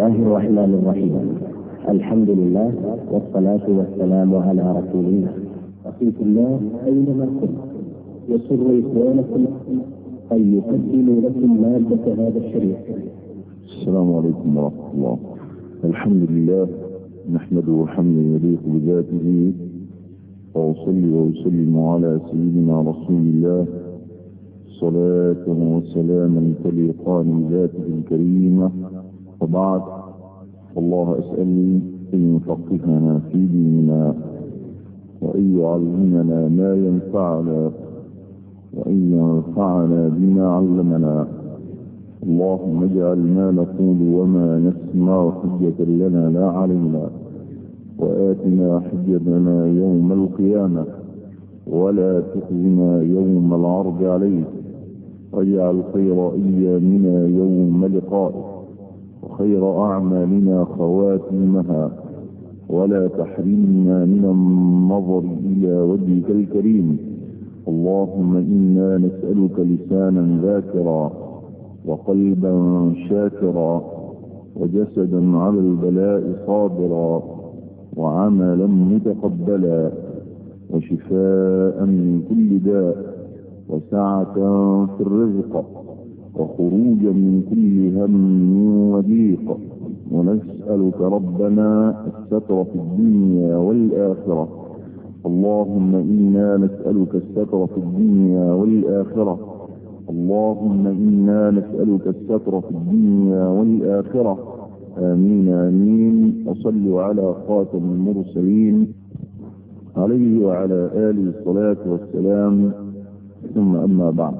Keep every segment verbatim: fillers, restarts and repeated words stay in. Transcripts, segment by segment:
الله الرحمن الرحيم. الحمد لله والصلاة والسلام على رسول الله. أخي في الله أينما كنت، يسر إخوانكم أن يقدموا لكم مادة هذا الشريف. السلام عليكم ورحمة الله. الحمد لله نحمده حمدا يليق بذاته، وأصلي وأسلم على سيدنا رسول الله صلاة وسلاما تليقان بذاته الكريمة. وبعد، الله أسأل أن يفقهنا في ديننا، وأن يعلمنا ما ينفعنا، وأن ينفعنا بما علمنا. اللهم اجعل ما نقول وما نسمع حجة لنا لا علينا، وآتنا حجتنا يوم القيامة، ولا تخزنا يوم العرض عليك. واجعل خير أيامنا يوم لقائك، وخير أعمالنا خواتمها، ولا تحرمنا من النظر إلى وجهك الكريم. اللهم إنا نسألك لسانا ذاكرا، وقلبا شاكرا، وجسدا على البلاء صابرا، وعملا متقبلا، وشفاء من كل داء، وسعة في الرزق، وخروجا من كل هم وضيق. ونسألك ربنا الستر في الدنيا والآخرة. اللهم إنا نسألك الستر في الدنيا والآخرة. اللهم إنا نسألك الستر في الدنيا والآخرة. آمين آمين. وصلوا على خاتم المرسلين عليه وعلى آله الصلاة والسلام. ثم أما بعد،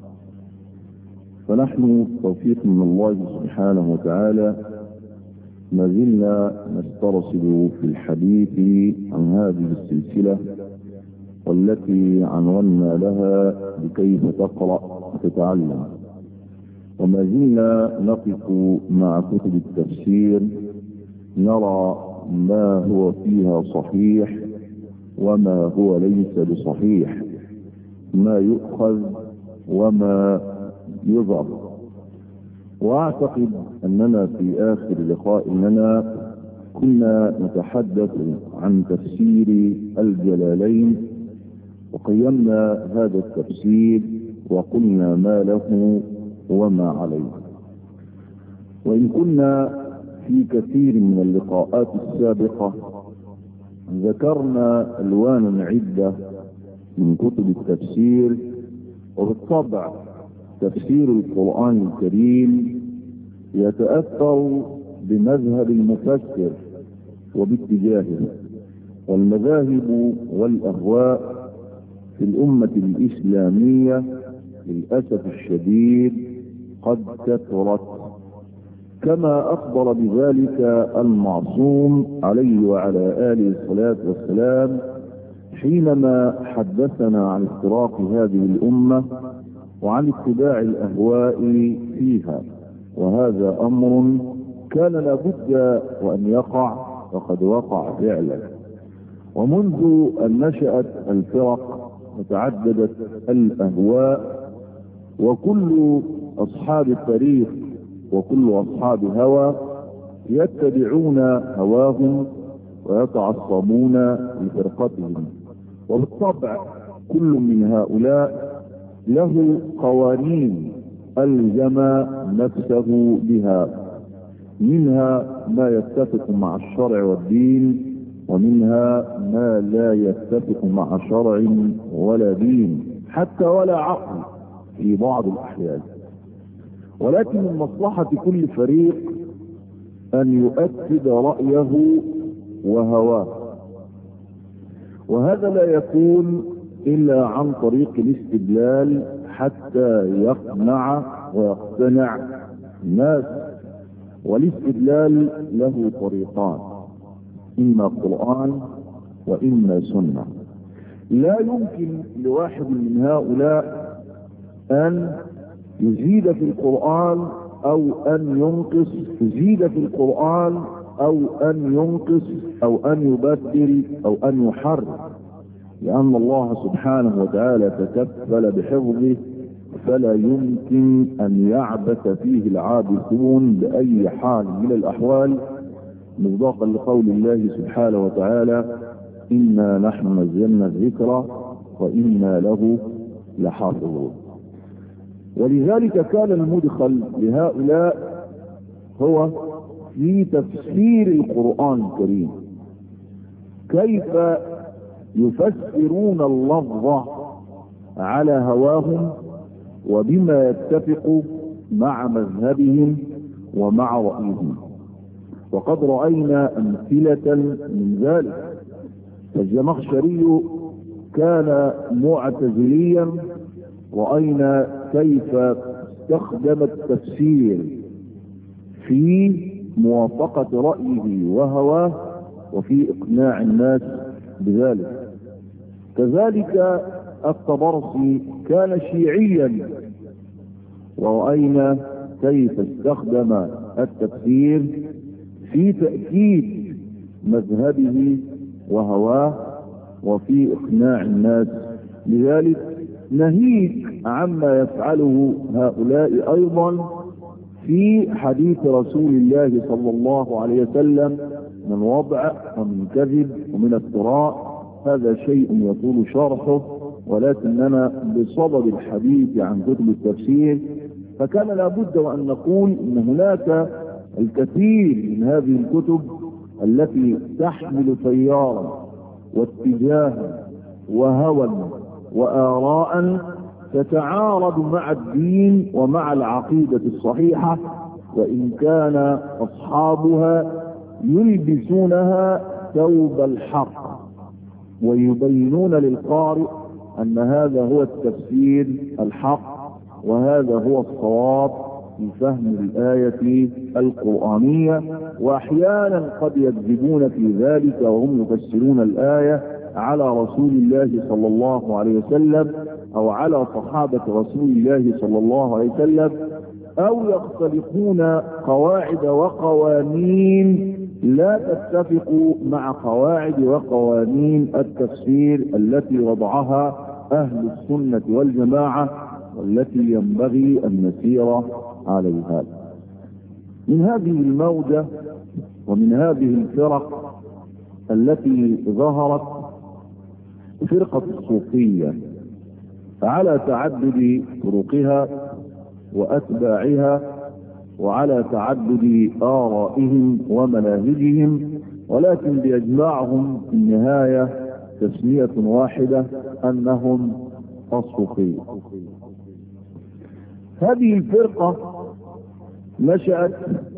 فنحن توفيق من الله سبحانه وتعالى ما زلنا نسترسل في الحديث عن هذه السلسلة، والتي عنونا لها بكيف تقرأ وتتعلم. وما زلنا نقف مع كتب التفسير نرى ما هو فيها صحيح وما هو ليس بصحيح، ما يؤخذ وما يضر. واعتقد اننا في اخر لقاء لنا كنا نتحدث عن تفسير الجلالين، وقيمنا هذا التفسير وقلنا ما له وما عليه. وان كنا في كثير من اللقاءات السابقة ذكرنا الوانا عدة من كتب التفسير، وبالطبع تفسير القرآن الكريم يتأثر بمذهب المفسر وباتجاهه. والمذاهب والأهواء في الأمة الإسلامية للأسف الشديد قد كثرت، كما أخبر بذلك المعصوم عليه وعلى آله الصلاة والسلام حينما حدثنا عن افتراق هذه الأمة وعن اتباع الأهواء فيها. وهذا أمر كان لابد وأن يقع، وقد وقع فعلا. ومنذ أن نشأت الفرق وتعددت الأهواء، وكل أصحاب الطريق وكل أصحاب هوى يتبعون هواهم ويتعصبون لفرقتهم. وبالطبع كل من هؤلاء له قوانين ألزم نفسه بها، منها ما يتفق مع الشرع والدين، ومنها ما لا يتفق مع شرع ولا دين حتى ولا عقل في بعض الأحيان. ولكن من مصلحة كل فريق أن يؤكد رأيه وهواه، وهذا لا يكون إلا عن طريق الاستدلال حتى يقنع ويقتنع الناس. والاستدلال له طريقان، إما قرآن وإما سنة. لا يمكن لواحد من هؤلاء أن يزيد في القرآن أو أن ينقص، يزيد في القرآن أو أن ينقص أو أن يبدل أو أن يحرف، لأن الله سبحانه وتعالى تكفل بحفظه فلا يمكن أن يعبث فيه العابثون بأي حال من الأحوال، مصداقا لقول الله سبحانه وتعالى: إنا نحن نزلنا الذكر وإنا له لحافظون. ولذلك كان المدخل لهؤلاء هو في تفسير القرآن الكريم، كيف يفسرون اللفظ على هواهم وبما يتفق مع مذهبهم ومع رأيهم. وقد رأينا أمثلة من ذلك. الزمخشري كان معتزليا، رأينا كيف استخدم التفسير في موافقة رأيه وهواه وفي إقناع الناس بذلك. كذلك الطبرسي كان شيعيا، ورأينا كيف استخدم التفسير في تأكيد مذهبه وهواه وفي إقناع الناس بذلك، ناهيك عما يفعله هؤلاء أيضا في حديث رسول الله صلى الله عليه وسلم من وضع ومن كذب ومن افتراء. هذا شيء يطول شرحه، ولكننا بصدد الحديث عن كتب التفسير فكان لابد وأن نقول إن هناك الكثير من هذه الكتب التي تحمل تيارا واتجاها وهوى وآراء تتعارض مع الدين ومع العقيدة الصحيحة، وإن كان أصحابها يلبسونها ثوب الحق ويبينون للقارئ أن هذا هو التفسير الحق وهذا هو الصواب في فهم الآية القرآنية. وأحيانا قد يكذبون في ذلك وهم يفسرون الآية على رسول الله صلى الله عليه وسلم أو على صحابة رسول الله صلى الله عليه وسلم، أو يختلقون قواعد وقوانين لا تتفق مع قواعد وقوانين التفسير التي وضعها أهل السنة والجماعة والتي ينبغي أن نسير عليها. من هذه الموجة ومن هذه الفرق التي ظهرت فرقة الصوفية على تعدد طرقها وأتباعها وعلى تعدد آرائهم ومناهجهم، ولكن بيجمعهم في النهاية تسمية واحدة أنهم الصوفية. هذه الفرقة نشأت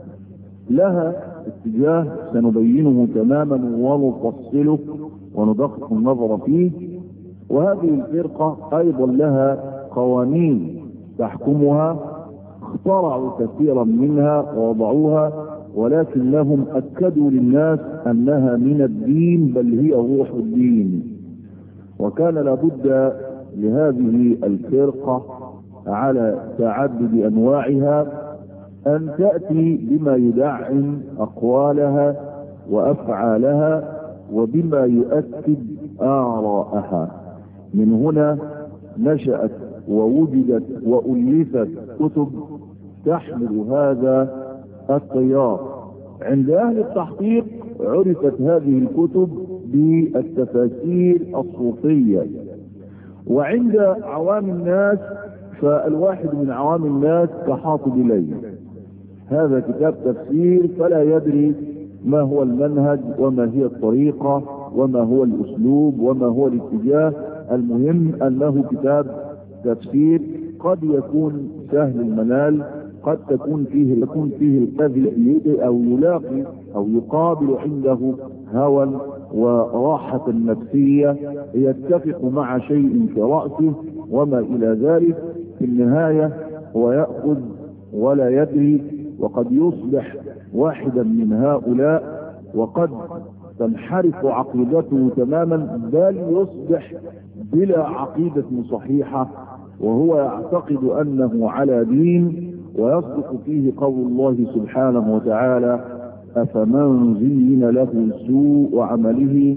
لها اتجاه سنبينه تماما ونفصله وندقق النظر فيه، وهذه الفرقة أيضا لها قوانين تحكمها، اخترعوا كثيرا منها ووضعوها، ولكنهم أكدوا للناس أنها من الدين بل هي روح الدين. وكان لابد لهذه الفرقة على تعدد أنواعها أن تأتي بما يدعم أقوالها وأفعالها وبما يؤكد آراءها. من هنا نشأت ووجدت وألفت كتب تحمل هذا التيار. عند أهل التحقيق عرفت هذه الكتب بالتفاسير الصوفية، وعند عوام الناس فالواحد من عوام الناس كحاطب ليل، هذا كتاب تفسير فلا يدري ما هو المنهج وما هي الطريقة وما هو الأسلوب وما هو الاتجاه، المهم أنه كتاب تفسير قد يكون سهل المنال، قد تكون فيه يكون فيه القذف أو يلاقي أو يقابل عنده هوى وراحة نفسية يتفق مع شيء في رأسه وما إلى ذلك. في النهاية هو يأخذ ولا يدري، وقد يصبح واحدا من هؤلاء وقد تنحرف عقيدته تماما، بل يصبح بلا عقيدة صحيحة وهو يعتقد أنه على دين، ويصدق فيه قول الله سبحانه وتعالى: أفمن زين له سوء عمله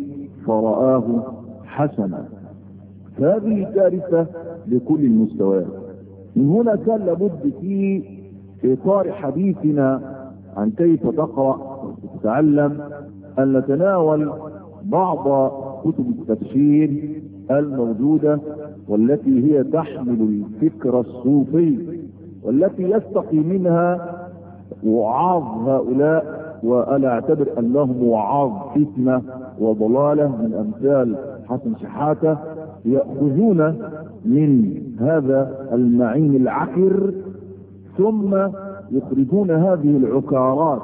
فرآه حسنا. فهذه كارثة بكل المستويات. من هنا كان لابد في إطار حديثنا عن كيف تقرأ وتتعلم أن نتناول بعض كتب التفسير الموجودة والتي هي تحمل الفكر الصوفي والتي يستقي منها وعاظ هؤلاء، وأنا أعتبر أنهم وعاظ فتنة وضلالة من أمثال حسن شحاتة، يأخذون من هذا المعين العكر ثم يخرجون هذه العكارات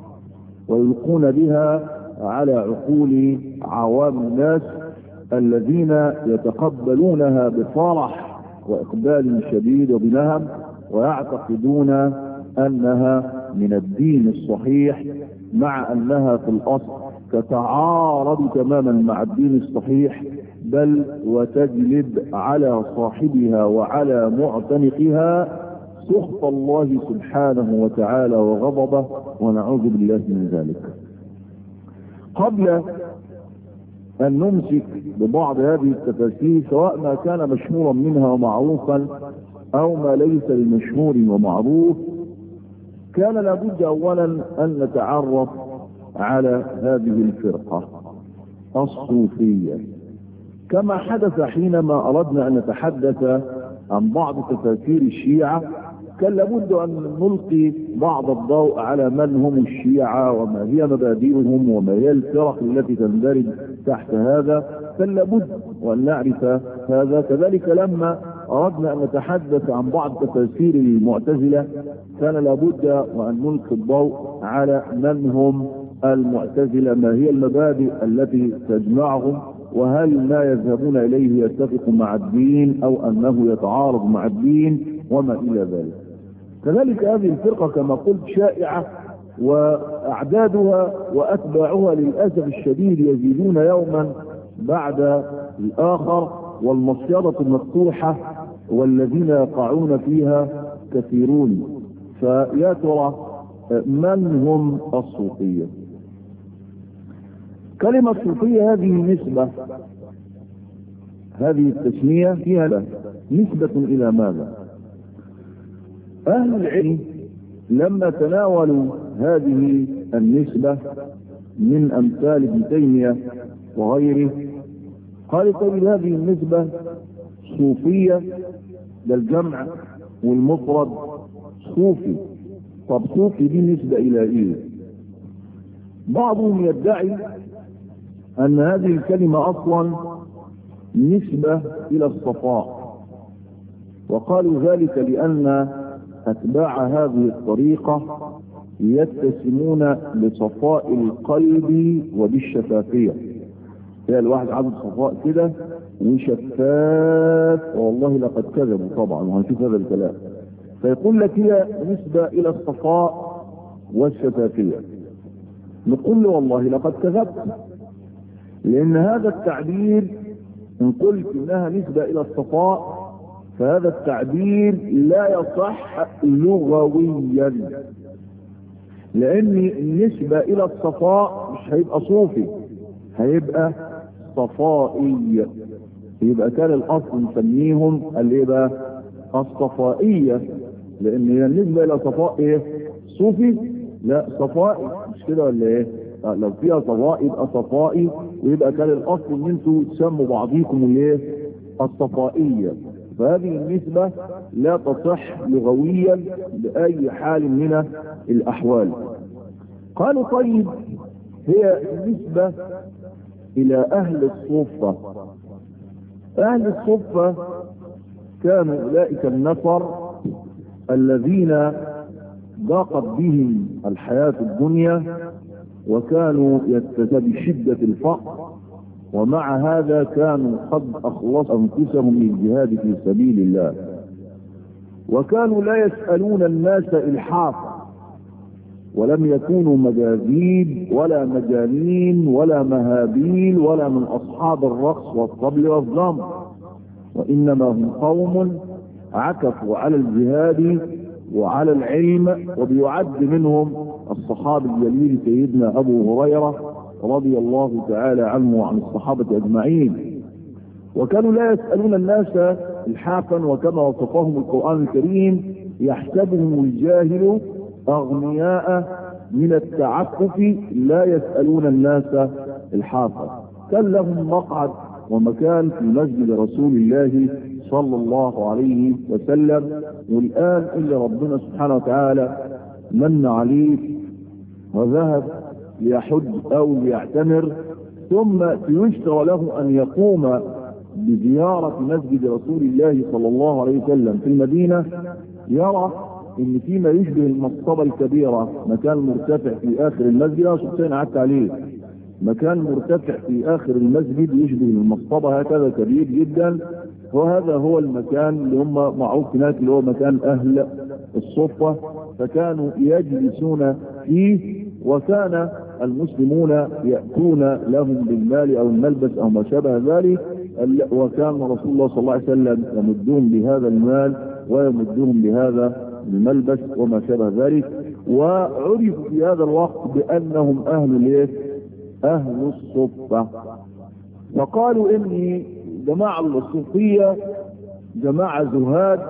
ويلقون بها على عقول عوام الناس الذين يتقبلونها بفرح وإقبال شديد وبنهم، ويعتقدون أنها من الدين الصحيح، مع أنها في الأصل تتعارض تماما مع الدين الصحيح، بل وتجلب على صاحبها وعلى معتنقها سخط الله سبحانه وتعالى وغضبه، ونعوذ بالله من ذلك. قبل أن نمسك ببعض هذه التفاسير سواء ما كان مشهورا منها ومعروفا أو ما ليس بمشهور ومعروف، كان لابد أولا أن نتعرف على هذه الفرقة الصوفية، كما حدث حينما أردنا أن نتحدث عن بعض تفاسير الشيعة. كان لابد أن نلقي بعض الضوء على من هم الشيعة وما هي مبادئهم وما هي الفرق التي تندرج تحت هذا، كان لابد وأن نعرف هذا. كذلك لما أردنا أن نتحدث عن بعض تفاسير المعتزلة كان لابد وأن نلقي الضوء على من هم المعتزلة، ما هي المبادئ التي تجمعهم، وهل ما يذهبون إليه يتفق مع الدين أو أنه يتعارض مع الدين وما إلى ذلك. كذلك هذه الفرقة كما قلت شائعة، وأعدادها وأتباعها للأسف الشديد يزيدون يوما بعد الآخر، والمصيدة مفتوحة والذين يقعون فيها كثيرون. فيا ترى من هم الصوفية؟ كلمة صوفية هذه نسبة، هذه التسمية فيها نسبة إلى ماذا؟ أهل العلم لما تناولوا هذه النسبة من أمثال ابن تيمية وغيره قال طيب هذه النسبة صوفية، ده الجمع والمفرد صوفي. طب صوفي دي نسبة إلى إيه؟ بعضهم يدعي أن هذه الكلمة أصلا نسبة إلى الصفاء، وقالوا ذلك لأن أتباع هذه الطريقة يتسمون بصفاء القلب وبالشفافية. هي الواحد عبد صفاء كده وشفاف، والله لقد كذبوا طبعا وهنشوف هذا الكلام. فيقول لك هي نسبة إلى الصفاء والشفافية. نقول له والله لقد كذبت، لأن هذا التعبير إن قلت إنها نسبة إلى الصفاء فهذا التعبير لا يصح لغويا، لأن النسبة إلى الصفاء مش هيبقى صوفي، هيبقى صفائي. يبقى كان الأصل نسميهم اللي بقى الصفائية، لأن هي النسبة إلى صفاء إيه؟ صوفي؟ لا صفائي، مش كده ولا إيه؟ لو فيها صفاء يبقى صفائي، ويبقى كان الأصل إن أنتوا تسموا بعضيكم الإيه؟ الصفائية. فهذه النسبة لا تصح لغويا بأي حال من الأحوال. قالوا طيب هي نسبة إلى أهل الصوفة. أهل الصوفة كانوا أولئك النفر الذين ضاقت بهم الحياة الدنيا، وكانوا يتسبب بشدة الفقر، ومع هذا كانوا قد أخلصوا أنفسهم للجهاد في سبيل الله، وكانوا لا يسألون الناس إلحافا، ولم يكونوا مجاذيب ولا مجانين ولا مهابيل ولا من أصحاب الرقص والطبل والزمر، وإنما هم قوم عكفوا على الجهاد وعلى العلم. وبيعد منهم الصحابي الجليل سيدنا أبو هريرة رضي الله تعالى عنه وعن الصحابة أجمعين. وكانوا لا يسألون الناس الحافا وكما وصفهم القرآن الكريم يحسبهم الجاهل أغنياء من التعفف لا يسألون الناس الحافا. كان لهم مقعد ومكان في مسجد رسول الله صلى الله عليه وسلم، والآن إلا ربنا سبحانه وتعالى من عليه وذهب ليحج أو ليعتمر ثم يشترى له أن يقوم بزيارة مسجد رسول الله صلى الله عليه وسلم في المدينة، يرى ان فيما يشبه المصطبة الكبيرة مكان مرتفع في اخر المسجد، انا شخصيا قعدت عليه، مكان مرتفع في اخر المسجد يشبه المصطبة هكذا كبير جدا، وهذا هو المكان اللي هم معروف هناك اللي هو مكان اهل الصفة، فكانوا يجلسون فيه وكان المسلمون يأتون لهم بالمال او الملبس او ما شابه ذلك، وكان رسول الله صلى الله عليه وسلم يمدهم بهذا المال ويمدهم بهذا الملبس وما شابه ذلك، وعرفوا في هذا الوقت بأنهم أهل الايه؟ أهل الصفة. فقالوا إن جماعة الصوفية جماعة زهاد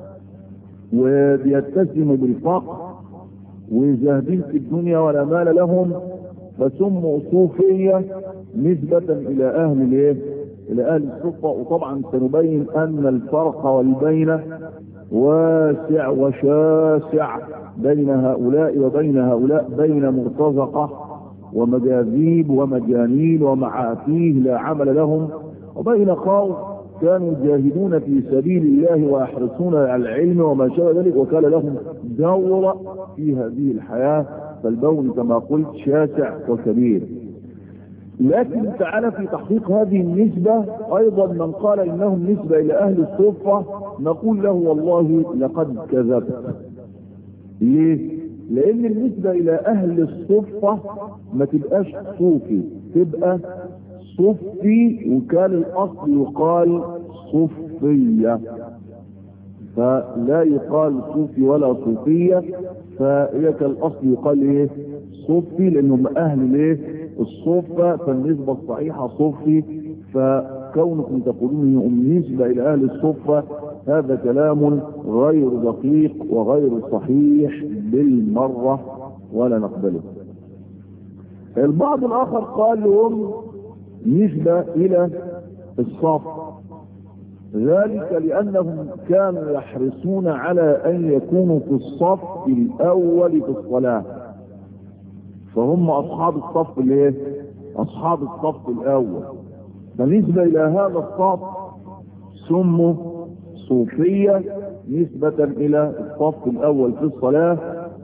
وبيتسموا بالفقر وزاهدين في الدنيا ولا مال لهم، فسموا صوفية نسبة إلى أهل الايه؟ إلى أهل الصفة. وطبعا سنبين أن الفرق والبين واسع وشاسع بين هؤلاء وبين هؤلاء، بين مرتزقة ومجاذيب ومجانين ومعافيه لا عمل لهم، وبين قوم كانوا يجاهدون في سبيل الله ويحرصون على العلم وما شابه ذلك، وكان لهم دور في هذه الحياة، فالبون كما قلت شاسع وكبير. لكن تعالى في تحقيق هذه النسبة أيضا من قال إنهم نسبة إلى أهل الصفة نقول له والله لقد كذبت. ليه؟ لأن النسبة إلى أهل الصفة ما تبقاش صوفي، تبقى صفي، وكان الأصل يقال صفية، فلا يقال صوفي ولا صوفية، فهي كالأصل يقال إيه؟ صفي، لأنهم أهل إيه؟ الصفة، فالنسبة الصحيحة صفي. فكونكم تقولون انهم نسبة الى اهل الصفة هذا كلام غير دقيق وغير صحيح بالمرة ولا نقبله. البعض الاخر قال لهم نسبة الى الصف، ذلك لانهم كانوا يحرصون على ان يكونوا في الصف الاول في الصلاة، فهم اصحاب الصف الايه؟ اصحاب الصف الاول، فنسبة الى هذا الصف سموا صوفية نسبة الى الصف الاول في الصلاة،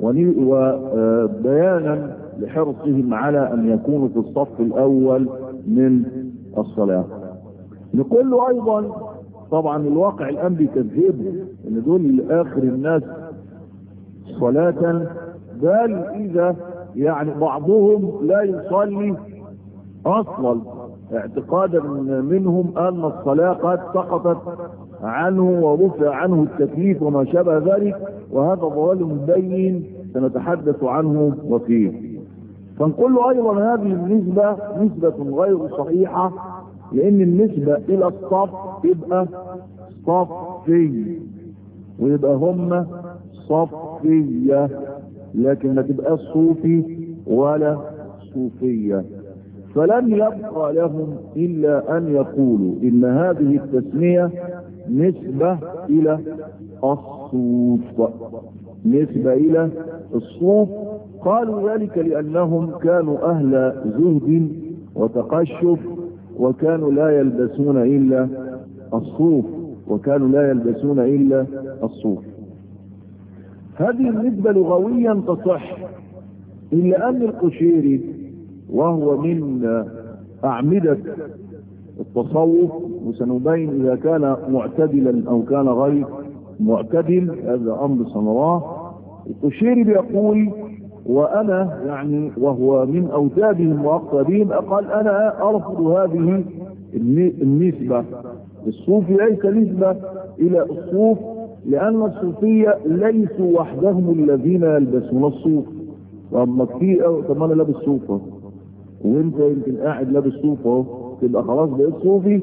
وبيانا لحرصهم على ان يكونوا في الصف الاول من الصلاة. نقول له ايضا طبعا الواقع الان بيكذبه ان دول اخر الناس صلاة، بل اذا يعني بعضهم لا يصلي اصلا اعتقادا منهم ان الصلاة قد سقطت عنه ورفع عنه التكليف وما شابه ذلك، وهذا ضلال مبين سنتحدث عنه وفيه. فنقول له ايضا هذه النسبة نسبة غير صحيحة، لان النسبة الى الصف تبقى صفي ويبقى هم صفية، لكن ما تبقى صوفي ولا صوفية. فلم يبقى لهم إلا أن يقولوا إن هذه التسمية نسبة إلى الصوف، نسبة إلى الصوف. قالوا ذلك لأنهم كانوا أهل زهد وتقشف، وكانوا لا يلبسون إلا الصوف، وكانوا لا يلبسون إلا الصوف. هذه النسبة لغويا تصح، إلا أن القشيري وهو من أعمدة التصوف، وسنبين إذا كان معتدلا أو كان غير معتدل، هذا أمر سنراه. القشيري بيقول وأنا يعني وهو من أوتادهم وأقطابهم، قال أنا أرفض هذه النسبة. الصوفي ليس نسبة إلى الصوف، لأن الصوفية ليسوا وحدهم الذين يلبسون الصوف. وأما كتير طب أنا لابس صوفة وانت يمكن قاعد لابس صوفة تبقى خلاص بقيت صوفي؟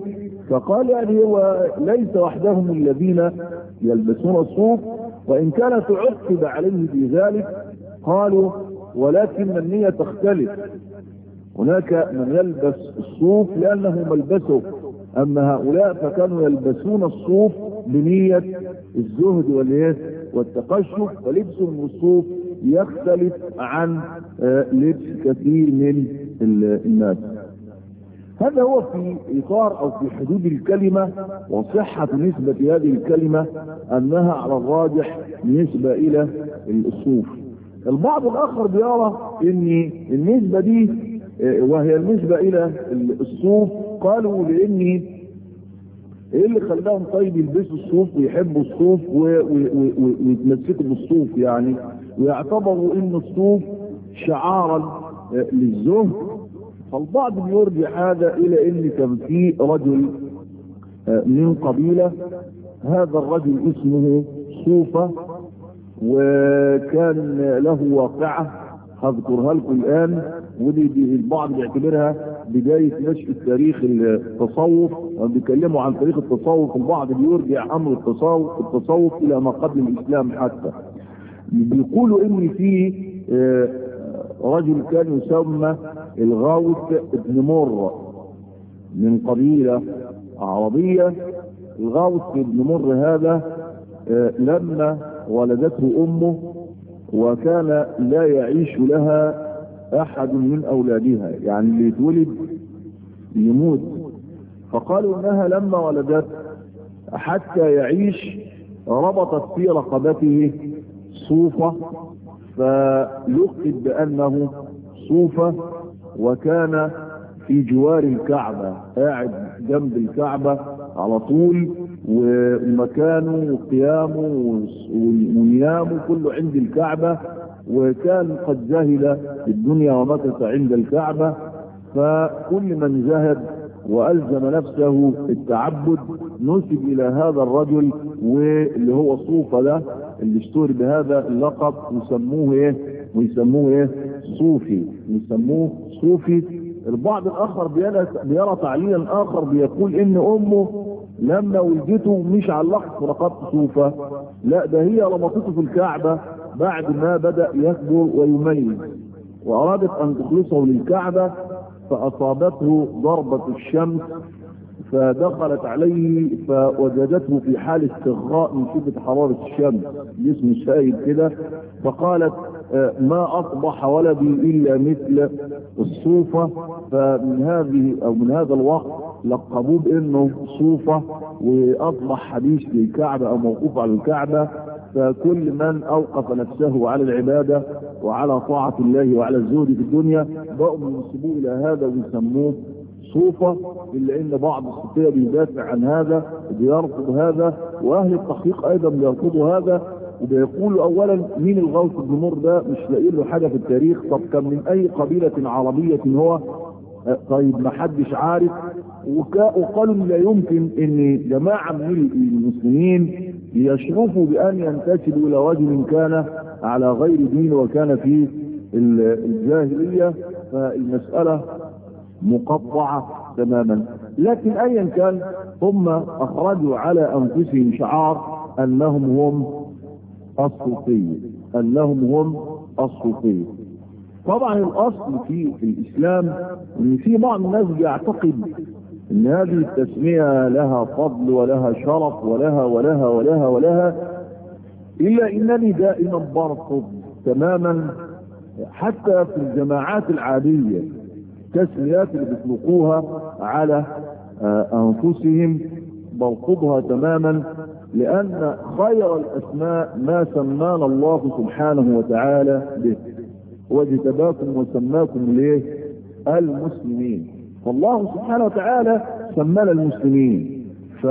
فقال يعني هو ليس وحدهم الذين يلبسون الصوف، وإن كان تعقب عليه في ذلك قالوا ولكن النية تختلف، هناك من يلبس الصوف لأنه ملبسه، أما هؤلاء فكانوا يلبسون الصوف بنية الزهد والتقشف، فلبسهم الصوف يختلف عن لبس كثير من الناس. هذا هو في إطار أو في حدود الكلمة وصحة نسبة هذه الكلمة أنها على الراجح نسبة إلى الصوف. البعض الآخر بيرى أن النسبة دي وهي النسبة إلى الصوف قالوا لأن ايه اللي خلاهم طيب يلبسوا الصوف ويحبوا الصوف ويتمسكوا بالصوف يعني، ويعتبروا ان الصوف شعارا للزهد. فالبعض بيرجع هذا الى ان كان في رجل من قبيلة، هذا الرجل اسمه صوفة، وكان له واقعة هذكرها لكم الآن، ودي البعض بيعتبرها بداية نشأ تاريخ التصوف، وبيتكلموا عن تاريخ التصوف البعض بيرجع أمر التصوف, التصوف إلى ما قبل الإسلام حتى. بيقولوا إن في رجل كان يسمى الغاوث ابن مر من قبيلة عربية. الغاوث ابن مر هذا لما ولدته أمه وكان لا يعيش لها أحد من أولادها، يعني اللي يتولد يموت، فقالوا إنها لما ولدت حتى يعيش ربطت في رقبته صوفة فلقب بأنه صوفة، وكان في جوار الكعبة قاعد جنب الكعبة على طول، ومكانه وقيامه ونيامه كله عند الكعبة، وكان قد زهد الدنيا ومكث عند الكعبة. فكل من زهد وألزم نفسه التعبد نسب إلى هذا الرجل، واللي هو صوفة ده اللي اشتهر بهذا اللقب يسموه ايه ويسموه ايه صوفي، يسموه صوفي. البعض الآخر بيرى تعليلا آخر بيقول إن أمه لما ولدته مش علقت في رقبته صوفة، لا ده هي ربطته في الكعبة بعد ما بدأ يكبر ويميز، وأرادت أن تخلصه للكعبة فأصابته ضربة الشمس فدخلت عليه فوجدته في حال استغراء من شدة حرارة الشمس، جسم شايب كده، فقالت ما أصبح ولدي إلا مثل الصوفة. فمن هذه أو من هذا الوقت لقبوه بأنه صوفة، وأصبح حديث للكعبة أو موقوف على الكعبة. فكل من أوقف نفسه على العبادة وعلى طاعة الله وعلى الزهد في الدنيا بقوا ينسبوه إلى هذا ويسموه صوفة، إلا إن بعض الصوفية بيدافع عن هذا وبيرفض هذا، وأهل التحقيق أيضا بيرفضوا هذا، وبيقولوا أولا مين الغوث بن مر ده؟ مش لاقي له حاجة في التاريخ. طب كان من أي قبيلة عربية هو؟ طيب ما حدش عارف. وقالوا لا يمكن ان جماعة من المسلمين يشرفوا بأن ينتسبوا إلى رجل كان على غير دين وكان في الجاهلية، فالمسألة مقطعة تماما. لكن أيا كان هم أخرجوا على أنفسهم شعار أنهم هم الصوفية، أنهم هم الصوفية. طبعا الأصل في, في الإسلام أن في بعض الناس يعتقد أن هذه التسمية لها فضل ولها شرف ولها ولها ولها ولها، إلا إنني دائما برفض تماما حتى في الجماعات العادية تسميات اللي بيطلقوها على أنفسهم برفضها تماما، لأن خير الأسماء ما سمانا الله سبحانه وتعالى به، واجتباكم وسماكم ليه المسلمين. فالله سبحانه وتعالى سمانا المسلمين،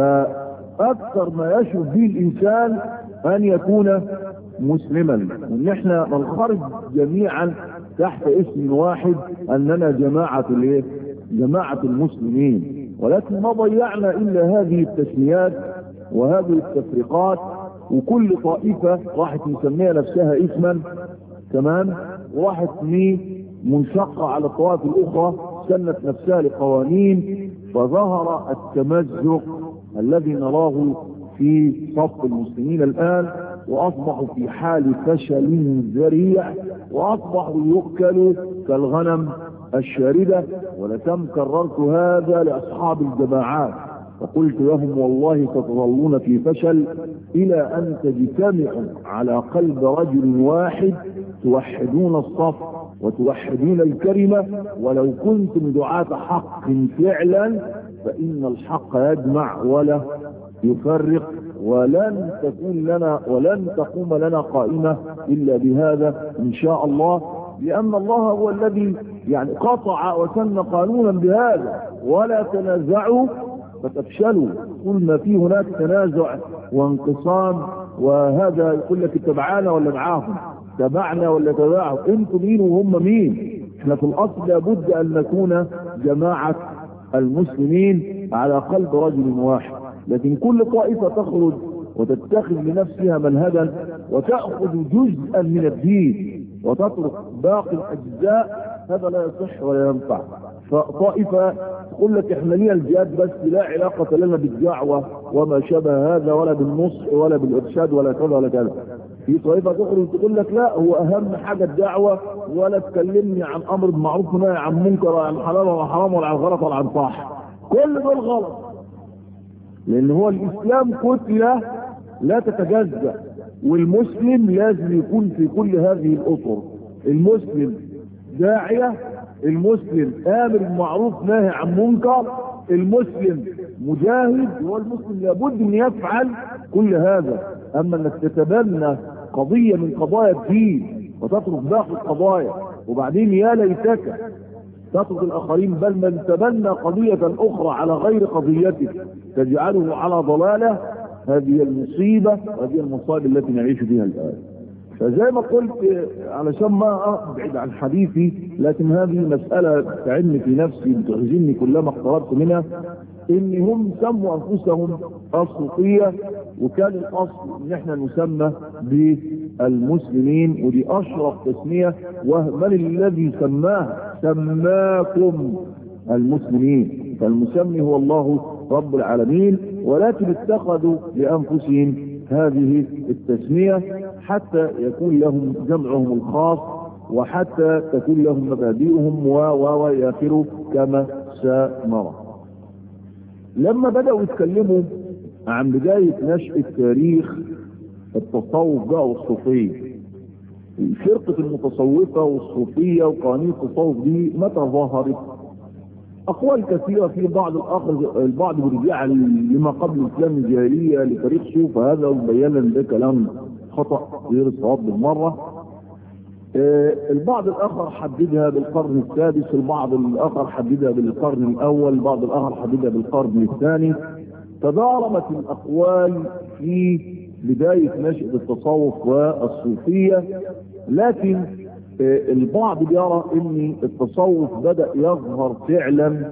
فأكثر ما يشرف به الإنسان أن يكون مسلما، وإن احنا ننخرج جميعا تحت اسم واحد أننا جماعة الايه؟ جماعة المسلمين. ولكن ما ضيعنا إلا هذه التسميات وهذه التفريقات، وكل طائفة راحت مسمية نفسها اسما تمام، وراحت منشقة على الطوائف الأخرى سنت نفسها لقوانين فظهر التمزق الذي نراه في صف المسلمين الآن، وأصبحوا في حال فشل ذريع، وأصبحوا يؤكلوا كالغنم الشاردة. ولكم كررت هذا لأصحاب الجماعات وقلت لهم والله ستظلون في فشل إلى أن تجتمعوا على قلب رجل واحد، توحدون الصف وتوحدون الكلمة. ولو كنتم دعاة حق فعلا فإن الحق يجمع ولا يفرق، ولن تكون لنا ولن تقوم لنا قائمة إلا بهذا إن شاء الله، لأن الله هو الذي يعني قطع وسن قانونا بهذا: ولا تنازعوا فتفشلوا. كل ما في هناك تنازع وانقسام، وهذا يقول لك تبعنا ولا معاهم، تبعنا ولا تبعهم، انتم مين وهم مين؟ احنا في الأصل لابد أن نكون جماعة المسلمين على قلب رجل واحد. لكن كل طائفة تخرج وتتخذ لنفسها منهجا وتأخذ جزءا من الدين وتترك باقي الأجزاء، هذا لا يصح ولا ينفع. فطائفة تقول لك احنا لينا الجهاد بس، لا علاقة لنا بالدعوة وما شابه هذا، ولا بالنصح ولا بالإرشاد ولا كذا ولا كذا. في طائفة تخرج تقول لك لا، هو أهم حاجة الدعوة، ولا تكلمني عن أمر بالمعروف ونهي عن منكر ولا عن حلال ولا حرام ولا عن غلط ولا عن صح. كل دول غلط، لأن هو الإسلام كتلة لا تتجزأ، والمسلم لازم يكون في كل هذه الأطر. المسلم داعية، المسلم آمر بالمعروف ناهي عن منكر، المسلم مجاهد، هو المسلم لابد أن يفعل كل هذا. أما أنك تتبنى قضية من قضايا الدين وتترك باقي القضايا، وبعدين يا ليتك تترك الآخرين، بل من تبنى قضية أخرى على غير قضيتك تجعله على ضلالة، هذه المصيبة وهذه المصائب التي نعيش فيها الآن. فزي ما قلت علشان ما أبعد عن حديثي، لكن هذه مسألة تعني في نفسي بتحزنني كلما اقتربت منها، إن هم سموا أنفسهم الصوفية، وكان الأصل إن احنا نسمى بالمسلمين، ودي أشرف تسمية. ومن الذي سماها؟ سماكم المسلمين، فالمسمي هو الله رب العالمين، ولكن اتخذوا لأنفسهم هذه التسمية حتى يكون لهم جمعهم الخاص، وحتى تكون لهم مبادئهم ويأخروا كما سنرى. لما بدأوا يتكلموا عن بداية نشأة تاريخ التصوف بقى والصوفية، فرقة المتصوفة والصوفية وقوانين التصوف دي متى ظهرت؟ أقوال كثيرة. في بعض الآخر البعض بيرجع لما قبل الإسلام الجاهلية لتاريخ صوف، هذا وبينا ده كلام خطأ غير الصواب بالمرة. البعض الآخر حددها بالقرن السادس، البعض الآخر حددها بالقرن الأول، البعض الآخر حددها بالقرن الثاني. تضاربت الأقوال في بداية نشأة التصوف والصوفية، لكن البعض يرى ان التصوف بدأ يظهر فعلا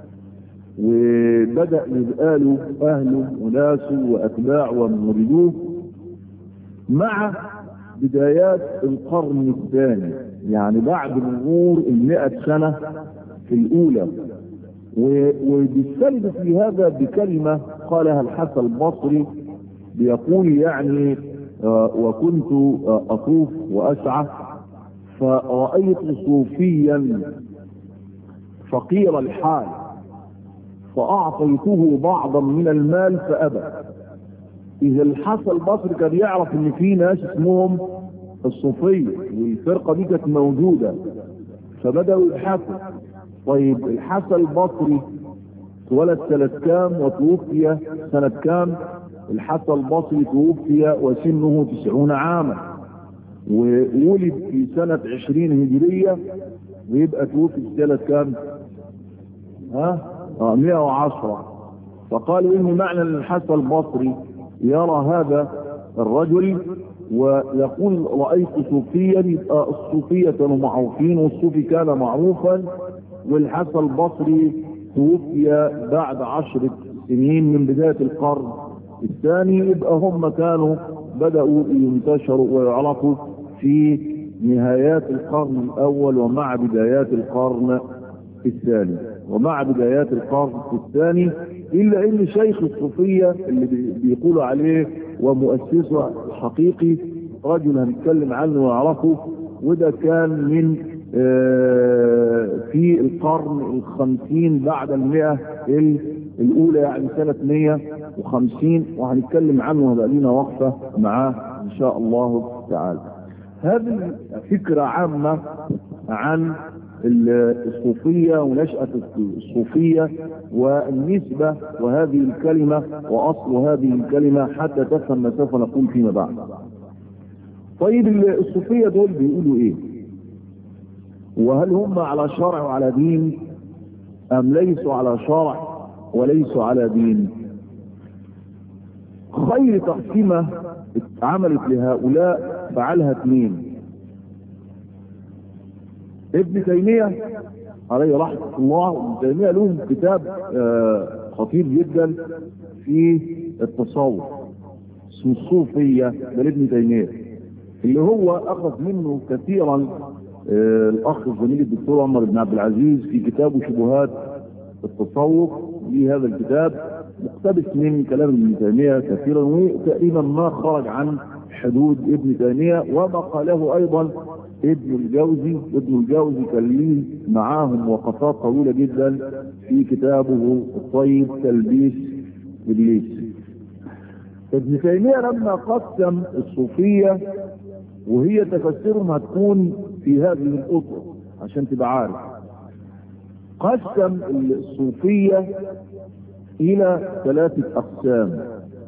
وبدأ يبقى له اهله وناسه واتباعه ومريدوه مع بدايات القرن الثاني، يعني بعد مرور المئة سنة في الاولى. وبيستند في هذا بكلمة قالها الحسن البصري، بيقول يعني آه وكنت آه اطوف واسعى فرأيت صوفيا فقير الحال فأعطيته بعضا من المال فأبى. إذا الحسن البصري كان يعرف إن في ناس اسمهم الصوفية والفرقة دي كانت موجودة، فبدأوا يبحثوا. طيب الحسن البصري اتولد سنة كام وتوفي سنة كام؟ الحسن البصري توفي وسنه تسعون عاما، وولد في سنة عشرين هجرية، ويبقى توفي في سنة كام؟ ها؟ اه مئة وعشرة. فقالوا إن معنى الحسن البصري يرى هذا الرجل ويقول رأيت صوفيا، يبقى الصوفية كانوا معروفين والصوفي كان معروفا، والحسن البصري توفي بعد عشرة سنين من بداية القرن الثاني، يبقى هم كانوا بدأوا ينتشروا ويعرفوا في نهايات القرن الأول ومع بدايات القرن الثاني ومع بدايات القرن الثاني، إلا إن شيخ الصوفية اللي بيقولوا عليه ومؤسسه الحقيقي رجل هنتكلم عنه ونعرفه، وده كان من في القرن الخمسين بعد المئة الأولى، يعني سنة مئة وخمسين، وهنتكلم عنه وهبقى لنا وقفة معاه إن شاء الله تعالى. هذه فكرة عامة عن الصوفية ونشأة الصوفية والنسبة وهذه الكلمة وأصل هذه الكلمة حتى تفهم ما سوف نقول فيما بعد. طيب الصوفية دول بيقولوا إيه؟ وهل هم على شرع وعلى دين أم ليسوا على شرع وليسوا على دين؟ خير تقسيمة عملت لهؤلاء فعلها اثنين. ابن تيمية عليه رحمة الله، ابن تيمية لهم كتاب خطير جدا في التصوف اسمه الصوفية لابن تيمية، اللي هو أخذ منه كثيرا الأخ الزميل الدكتور عمر بن عبد العزيز في كتابه شبهات التصوف. في هذا الكتاب مقتبس من كلام ابن تيمية كثيرا، وتقريبا ما خرج عن حدود ابن تيمية، وما قاله أيضا ابن الجوزي. ابن الجوزي كان ليه معاهم وقفات طويلة جدا في كتابه الطيب تلبيس إبليس. ابن تيمية لما قسم الصوفية، وهي تفسيرهم هتكون في هذه الأطر عشان تبقى عارف، قسم الصوفية إلى ثلاثة أقسام.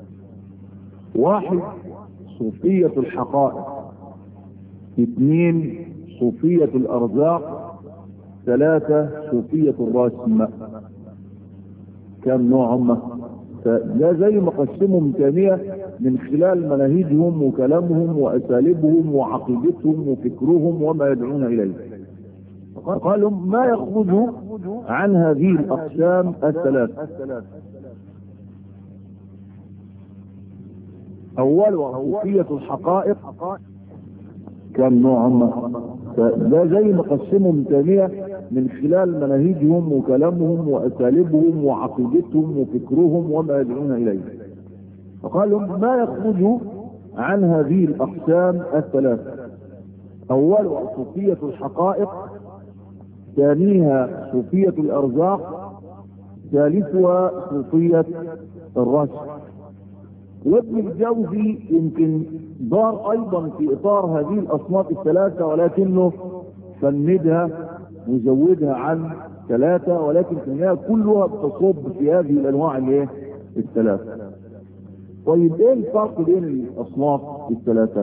واحد صوفية الحقائق، اثنين صوفية الأرزاق، ثلاثة صوفية الرسم. كم نوع هم؟ ده زي ما قسمهم تيمية من خلال مناهجهم وكلامهم وأساليبهم وعقيدتهم وفكرهم وما يدعون إليه. قالوا ما يخرج عن هذه الأقسام الثلاثة. أولها صوفية الحقائق. كم نوع هم؟ ده زي ما قسمهم تيمية من خلال مناهجهم وكلامهم وأساليبهم وعقيدتهم وفكرهم وما يدعون إليه. فقالوا ما يخرج عن هذه الأقسام الثلاثة. أولها صوفية الحقائق، ثانيها صوفية الأرزاق، ثالثها صوفية الرسم. وابن الجوزي يمكن دار أيضا في إطار هذه الأصناف الثلاثة، ولكنه فندها وزودها عن ثلاثة، ولكن كلها كلها بتصب في هذه الأنواع الايه الثلاثة. طيب ايه الفرق بين الأصناف الثلاثة؟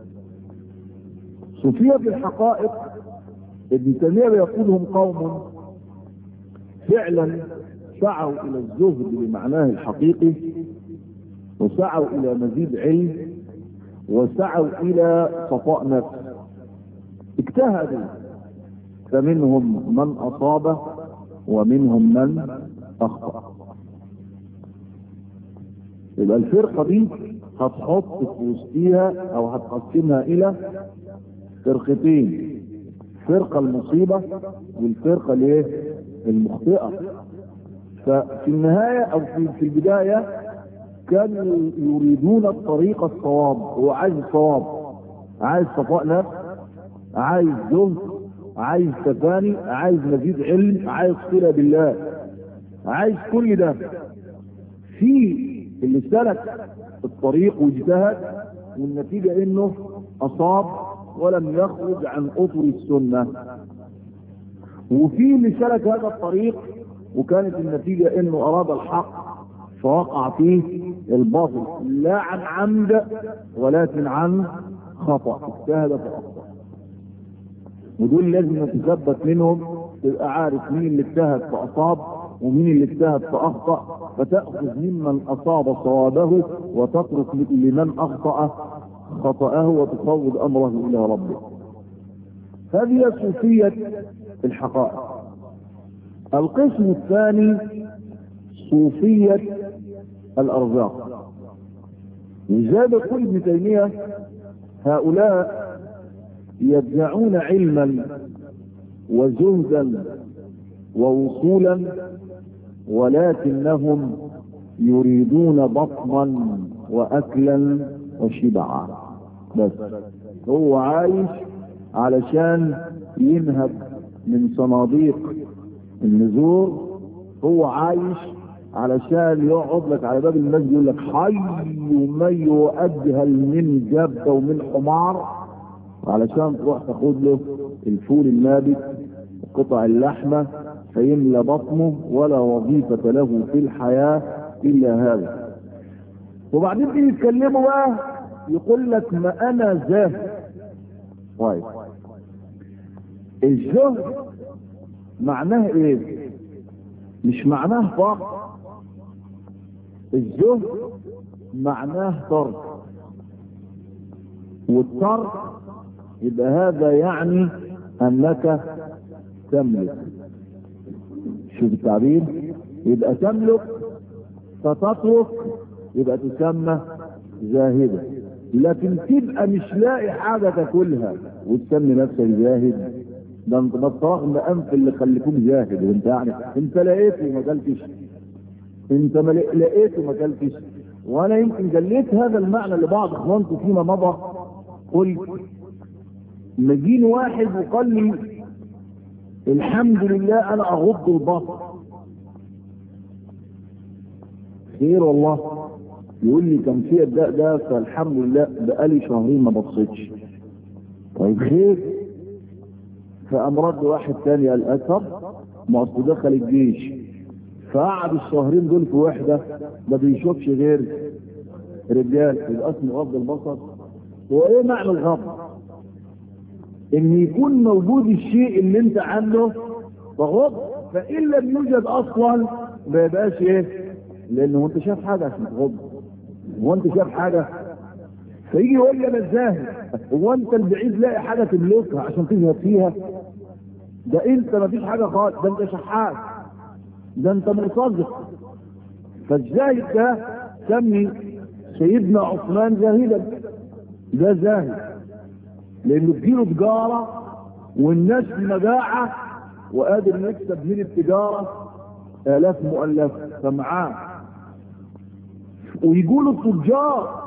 صوفية الحقائق ابن تيمية يقولهم قوم فعلا سعوا إلى الزهد بمعناه الحقيقي، وسعوا إلى مزيد علم، وسعوا إلى صفاء نفس، اجتهدوا، فمنهم من أصاب ومنهم من أخطأ. يبقى الفرقة دي هتحط في وسطيها أو هتقسمها إلى فرقتين: فرقة المصيبة والفرقة الايه المخطئة. ففي النهاية أو في البداية كانوا يريدون الطريق الصواب. هو عايز الصواب، عايز صفاء نفس، عايز زهد، عايز تفاني، عايز مزيد علم، عايز صلة بالله، عايز كل ده. في اللي سلك الطريق واجتهد والنتيجة انه اصاب ولم يخرج عن اطر السنة، وفي اللي سلك هذا الطريق وكانت النتيجة انه اراد الحق فوقع فيه الباطل، لا عن عمد ولكن عن خطأ، اجتهد فأخطأ. ودول لازم نتثبت منهم، تبقى عارف مين اللي اجتهد فأصاب ومين اللي اجتهد فأخطأ، فتأخذ ممن أصاب صوابه وتترك لمن أخطأ خطأه وتفوض أمره إلى ربه. هذه صوفية الحقائق. القسم الثاني صوفية الأرزاق. وزاد كل ابن تيمية هؤلاء يدعون علما وزهدا ووصولا، ولكنهم يريدون بطنا وأكلا وشبعا بس. هو عايش علشان ينهب من صناديق النزور، هو عايش علشان يقعد لك على باب المسجد يقول لك حي من يؤجهل من جبة ومن حمار، علشان تروح تاخد له الفول النابت قطع اللحمة فيملى بطنه، ولا وظيفة له في الحياة إلا هذا. وبعدين تيجي يتكلموا بقى يقول لك ما أنا زاهد. طيب الزهد معناه ايه؟ مش معناه فقر. الزهد معناه ترك، والترك يبقى هذا يعني انك تملك. شوف التعبير، يبقى تملك فتترك يبقى تسمى زاهدة. لكن تبقى مش لاقي حاجة تاكلها وتسمي نفسك زاهد، ده انت بطاغ انف اللي خليكوك زاهد. وانت يعني انت لقيته وما اكلتش، انت ما لقيته وما اكلتش. وانا يمكن جليت هذا المعنى لبعض اخوانكم فيما مضى. قلت مجين واحد وقال لي الحمد لله انا اغض البصر. خير والله. يقول لي كان في الداء ده فالحمد لله بقالي شهرين ما بصيتش. طيب خير. فأمرض واحد تاني قال أسر ما أصله دخل الجيش، فقعد الشهرين دول في وحدة ما بيشوفش غير رجال. يبقى اسمه غض البصر. هو ايه معنى الغض؟ ان يكون موجود الشيء اللي انت عنه فغض، فإن لم يوجد اصلا ما يبقاش ايه، لانه انت شايف حاجة عشان تغض. هو انت شايف حاجة فيجي يقول لي انا زاهد. هو انت البعيد لاقي حاجة تملكها عشان تزهد فيها؟ ده انت ما فيش حاجة خالص، ده انت شحات، ده انت مرتزق. فالزاهد ده سمي سيدنا عثمان زاهدا. ده زاهد لانه تجيله تجارة والناس في مجاعة وقادر يكسب من التجارة آلاف مؤلفة فمعاه. ويقولوا التجار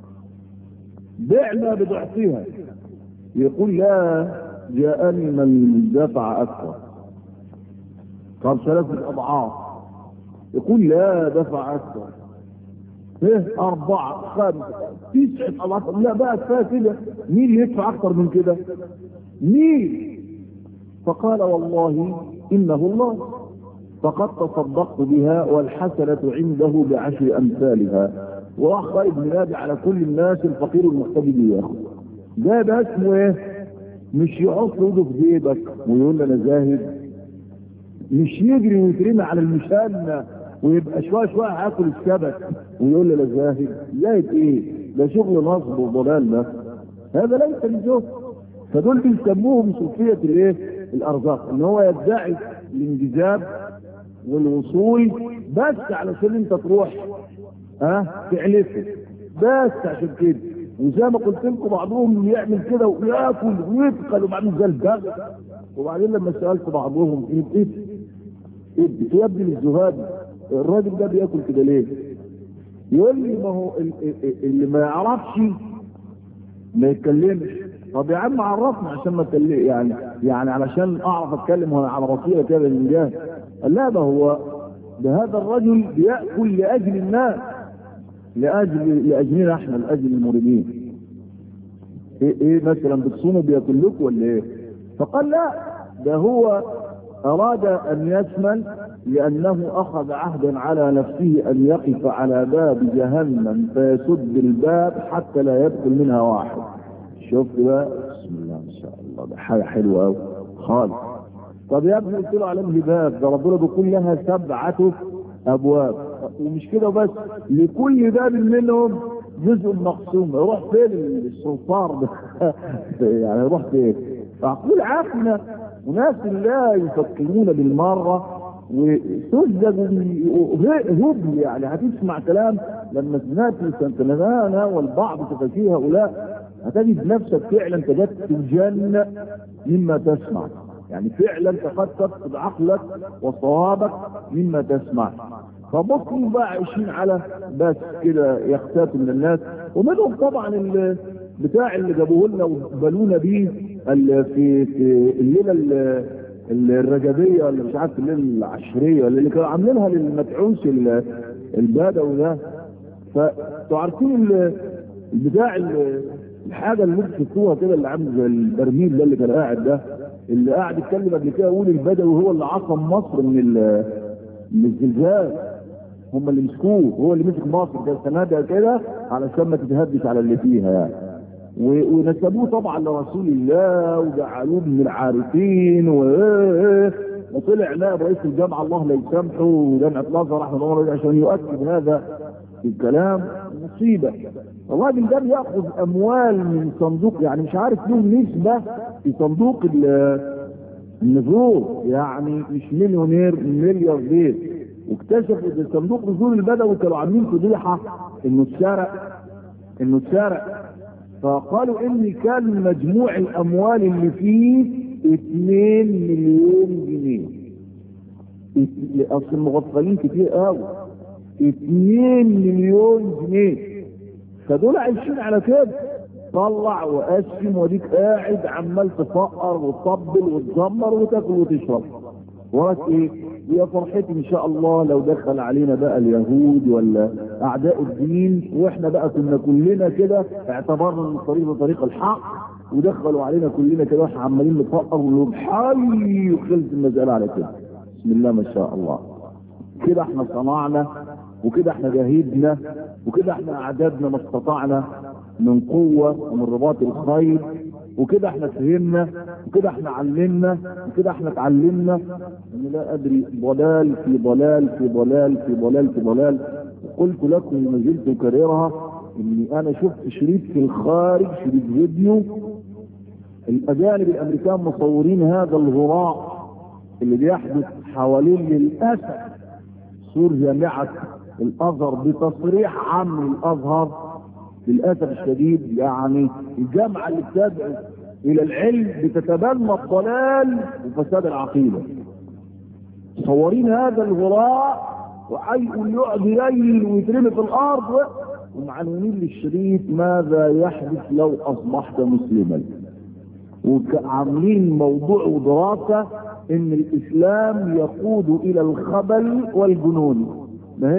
بعنا بضعفها، يقول لا جاءني من دفع اكثر. طب ثلاثة اضعاف، يقول لا دفع اكثر. ايه اربعة خمسة تسعة اضعاف. لا بقى كفايه كده، مين اللي يدفع اكثر من كده؟ مين؟ فقال والله انه الله، فقد تصدقت بها والحسنة عنده بعشر امثالها. وراح خالد منادي على كل الناس الفقير والمحتاج بياخد. ده ده اسمه ايه؟ مش يحط ايده في جيبك ويقول انا زاهد، مش يجري ويترمي على المشانة ويبقى شويه شويه هاكل السبت ويقول لي انا زاهد. زاهد ايه؟ ده شغل نصب وضلال. ده هذا ليس الزهد. فدول بيسموهم صوفية الايه؟ الارزاق، ان هو يدعي الانجذاب والوصول بس علشان انت تروح ها أه؟ تعلفه بس عشان كده. وزي ما قلت لكم بعضهم يعمل كده وياكل ويتقل وبعدين زي الجرد. وبعدين لما سالت بعضهم ايه ايه يا ابني الزهاد الراجل ده بياكل كده ليه؟ يقول لي ما هو اللي ما يعرفش ما يتكلمش. طب يا عم عرفنا عشان ما اتكلم، يعني يعني علشان اعرف اتكلم وانا على بصيره كده من جهه. قال لا ده هو ده هذا الرجل بياكل لاجل الناس، لاجل لاجلنا احنا، لاجل المريدين. ايه ايه مثلا بتصوموا بياكل لكم ولا ايه؟ فقال لا ده هو اراد ان يشمل لانه اخذ عهدا على نفسه ان يقف على باب جهنم فيسد الباب حتى لا يدخل منها واحد. شفت بقى؟ بسم الله ما شاء الله، ده حاجه حلوه قوي خالص. طب يا ابني قلت له على باب ده ربنا بيقول لها سبعه ابواب، ومش كده بس، لكل باب منهم جزء مقسوم. يروح فين السلطان ده؟ يعني يروح فين؟ فاقول عقلنا وناس لا يفكرون بالمره وسذج هبل. يعني هتسمع كلام لما سمعت سنتنا والبعض تفكير هؤلاء هتجد نفسك فعلا تجد الجنة مما تسمع. يعني فعلا قد تفقد عقلك وصوابك مما تسمع. فبصوا بقى عايشين على بس كده يختات من الناس، ومنهم طبعا بتاع اللي جابوه لنا وبلونا بيه في في الليله الرجبيه ولا مش عارف الليله العشريه ولا اللي كانوا عاملينها للمدعوس البدوي ده. فانتوا عارفين البتاع الحاجه اللي بتشوفوها كده اللي عامل زي البرميل ده اللي كان قاعد ده، اللي قاعد يتكلم قبل كده يقول البدوي هو اللي عصم مصر من من الزلزال، هم اللي مسكوه، هو اللي مسك مصر ده سندها كده علشان ما تتهدش على اللي فيها يعني. ونسبوه طبعا لرسول الله وجعلوه من العارفين، وطلع نائب رئيس الجامعه الله لا يسامحه وجامعه الازهر رحمه الله عشان يؤكد هذا الكلام. مصيبه. الراجل ده بياخذ اموال من صندوق، يعني مش عارف له نسبه في صندوق النذور، يعني مش مليونير ملياردير. واكتشفوا ان صندوق نذور البدوي كانوا عاملين فضيحه انه اتسرق انه اتسرق فقالوا ان كان مجموع الاموال اللي فيه اتنين مليون جنيه. اصل المغفلين كتير قوي، اتنين مليون جنيه. فدول عايشين على كده، طلع وقسم وديك قاعد عمال تفقر وتطبل وتزمر وتاكل وتشرب. وراك ايه؟ يا فرحتي ان شاء الله لو دخل علينا بقى اليهود ولا اعداء الدين، واحنا بقى كنا كلنا كده اعتبرنا ان الطريق طريق الحق، ودخلوا علينا كلنا كده واحنا عمالين نفقر ونقول حي، وخلص المساله على كده. بسم الله ما شاء الله. كده احنا صنعنا، وكده احنا جاهدنا، وكده احنا اعدادنا ما استطعنا من قوه ومن رباط الخيل، وكده احنا فهمنا، وكده احنا علمنا، وكده احنا اتعلمنا. انا لا ادري، ضلال في ضلال في ضلال في ضلال في ضلال. وقلت لكم ما زلت اكررها، اني انا شفت شريط في الخارج، شريط فيديو الاجانب الامريكان مصورين هذا الهراء اللي بيحدث حوالين للاسف سور جامعه الازهر بتصريح عام الازهر للاسف الشديد. يعني الجامعه اللي بتدعو الى العلم بتتبنى الضلال وفساد العقيده. مصورين هذا الغراء وحي يقعد يليل ويترمي في الارض، ومعلومين للشريف ماذا يحدث لو اصبحت مسلما، وعاملين موضوع ودراسه ان الاسلام يقود الى الخبل والجنون.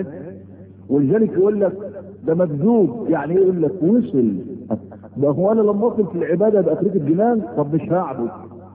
ولذلك يقول لك ده مكذوب. يعني ايه؟ يقول لك وصل ده هو انا لما اصل في العباده ابقى اترك الجنان؟ طب مش هعبد.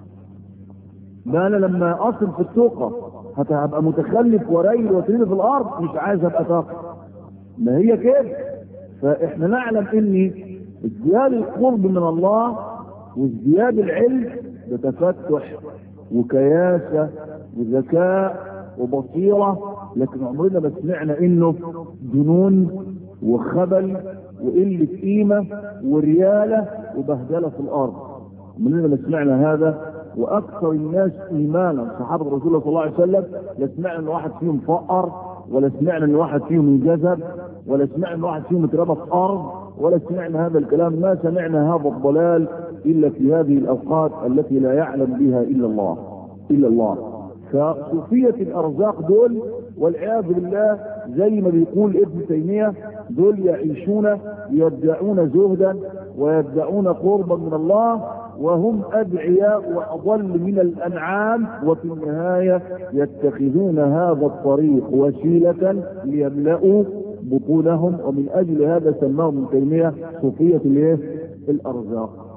ده انا لما اصل في السوقه هبقى متخلف وريل وتريد في الارض؟ مش عايز ابقى تاقه. ما هي كده. فاحنا نعلم ان ازدياد القرب من الله وازدياد العلم ده تفتح وكياسه وذكاء وبصيره، لكن عمرنا ما سمعنا انه جنون وخبل وقله قيمه ورياله وبهدله في الارض. عمرنا ما سمعنا هذا. واكثر الناس ايمانا صحابه رسول الله صلى الله عليه وسلم لا سمعنا ان واحد فيهم فقر، ولا سمعنا ان واحد فيهم انجذب، ولا سمعنا ان واحد فيهم اتربى في ارض، ولا سمعنا هذا الكلام. ما سمعنا هذا الضلال الا في هذه الاوقات التي لا يعلم بها الا الله الا الله. فصوفيه الارزاق دول والعياذ بالله زي ما بيقول ابن تيميه، دول يعيشون يدعون زهدا ويدعون قربا من الله، وهم ادعياء واضل من الانعام، وفي النهايه يتخذون هذا الطريق وسيله ليملأوا بطونهم. ومن اجل هذا سماهم ابن تيميه صوفيه الايه؟ الارزاق.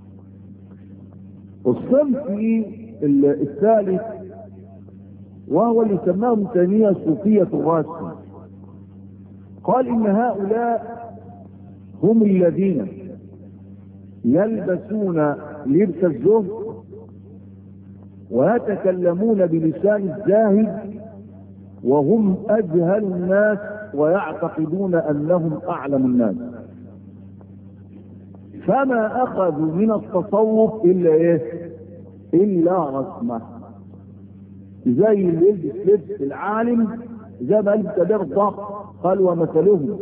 الصنف الثالث وهو اللي سماه ابن تيميه صوفيه الراسخه، قال ان هؤلاء هم الذين يلبسون لبس الزهد ويتكلمون بلسان الزاهد، وهم اجهل الناس ويعتقدون انهم اعلم الناس. فما اخذوا من التصوف الا ايه؟ الا رسمه. زي اللي يلبس لبس العالم، زي ما قال كبير الضغط قال ومثلهم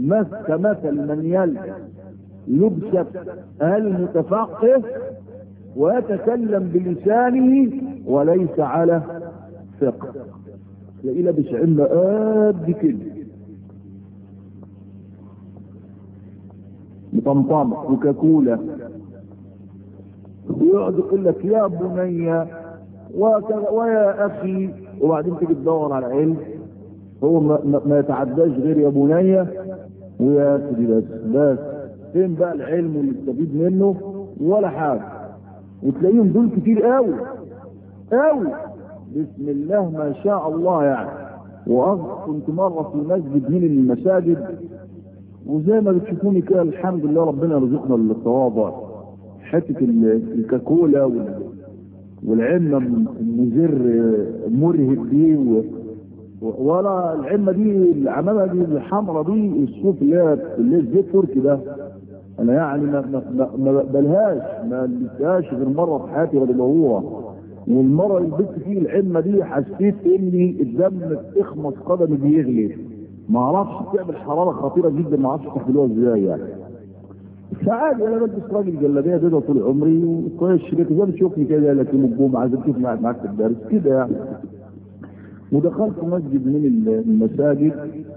كمثل من يلبس لبس المتفقه ويتكلم بلسانه وليس على فقه. تلاقيه لابس عمة قد كده مطمطمة وكاكولا، ويقعد يقول لك يا بني ويا اخي، وبعدين تيجي تدور على علم هو ما, ما يتعداش غير يا بني ويا اخي بس. بس فين بقى العلم اللي يستفيد منه؟ ولا حاجه. وتلاقيهم دول كتير قوي قوي بسم الله ما شاء الله يعني. واذكر كنت مره في مسجد من المساجد، وزي ما بتشوفوني كده الحمد لله ربنا رزقنا التواضع، حته الكاكولا والعمه المزر مرهب دي، ولا العمه دي العمامه دي الحمراء دي الصوف اللي هي اللي الزيت تركي ده، انا يعني ما ما ما بقبلهاش، ما لبستهاش غير مره في حياتي غير ضروره. والمره اللي لبست فيه العمه دي حسيت اني الدم اخمص قدمي بيغلي، ما اعرفش بتعمل حراره خطيره جدا، ما اعرفش تحملوها ازاي يعني. فعادي انا بلبس راجل جلابيه بيضاء طول عمري وكويس شريك زي ما تشوفني كده لكن الجمعه عايز تشوفني قاعد معاك في الدرس كده يعني. ودخلت مسجد من المساجد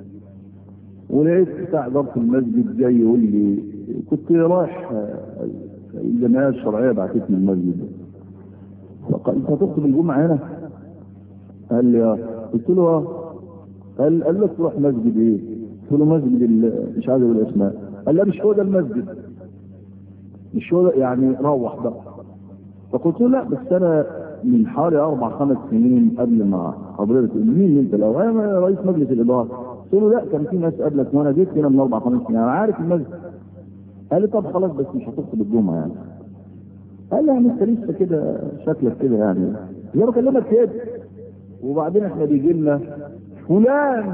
ولقيت بتاع اداره المسجد جاي يقول لي كنت رايح الجمعيه الشرعيه بعتتني المسجد، فقال انت هتخطب الجمعه هنا؟ قال لي اه. قلت له اه. قال قال لك تروح مسجد ايه؟ قلت له مسجد مش عايز اقول اسماء. قال لا مش هو ده المسجد، مش هو ده يعني روح بقى. فقلت له لا بس انا من حوالي اربع خمس سنين قبل ما حضرتك مين انت الاول؟ انا رئيس مجلس الاداره. قلت له لا كان في ناس قبلك وانا جيت هنا من اربع خمس سنين انا عارف المسجد. قال لي طب خلاص بس مش هتخطب الجمعه يعني. قال لي يعني انت لسه كده شكلك كده يعني زي ما بكلمك كده. وبعدين احنا بيجي لنا فلان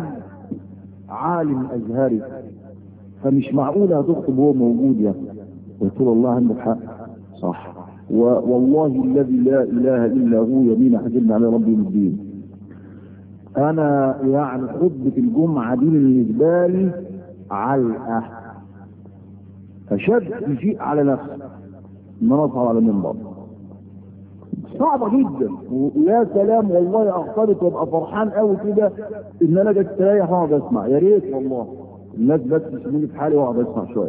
عالم ازهري فمش معقوله هتخطب وهو موجود يعني. قلت له والله عندك حق صح، والله الذي لا اله الا هو يمين حجبنا على ربي الدين. انا يعني خطبه الجمعه دي بالنسبه لي علقه، فشد شيء على نفسي ان انا اطلع على المنبر صعبه جدا. ويا سلام والله اختلط وابقى فرحان قوي كده ان انا جيت استريح واقعد اسمع. يا ريت والله الناس بس تسيبوني في حالي واقعد اسمع شويه.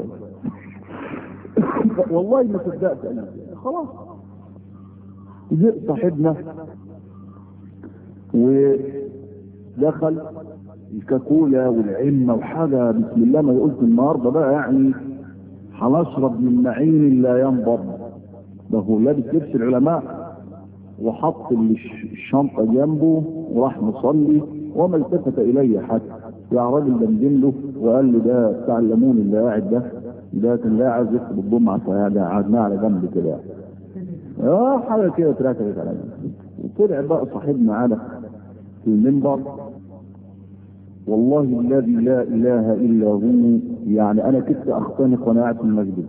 والله ما صدقت انا خلاص. جاء صاحبنا ودخل الكاكولا والعمه وحاجه بسم الله ما قلت النهارده بقى يعني هنشرب من معين لا ينضب. ده هو لابس لبس العلماء وحط الشنطه جنبه وراح مصلي وما التفت الي حتى. يا راجل دمدم له وقال له ده بتاع الليمون اللي قاعد ده ده كان لا عايز يخطب الجمعه فقعدناه على جنب كده اه حاجه كده اتركبت على جنب. وطلع بقى صاحبنا على في المنبر والله الذي لا اله الا هو يعني انا كنت اختنق وانا قاعد في المسجد.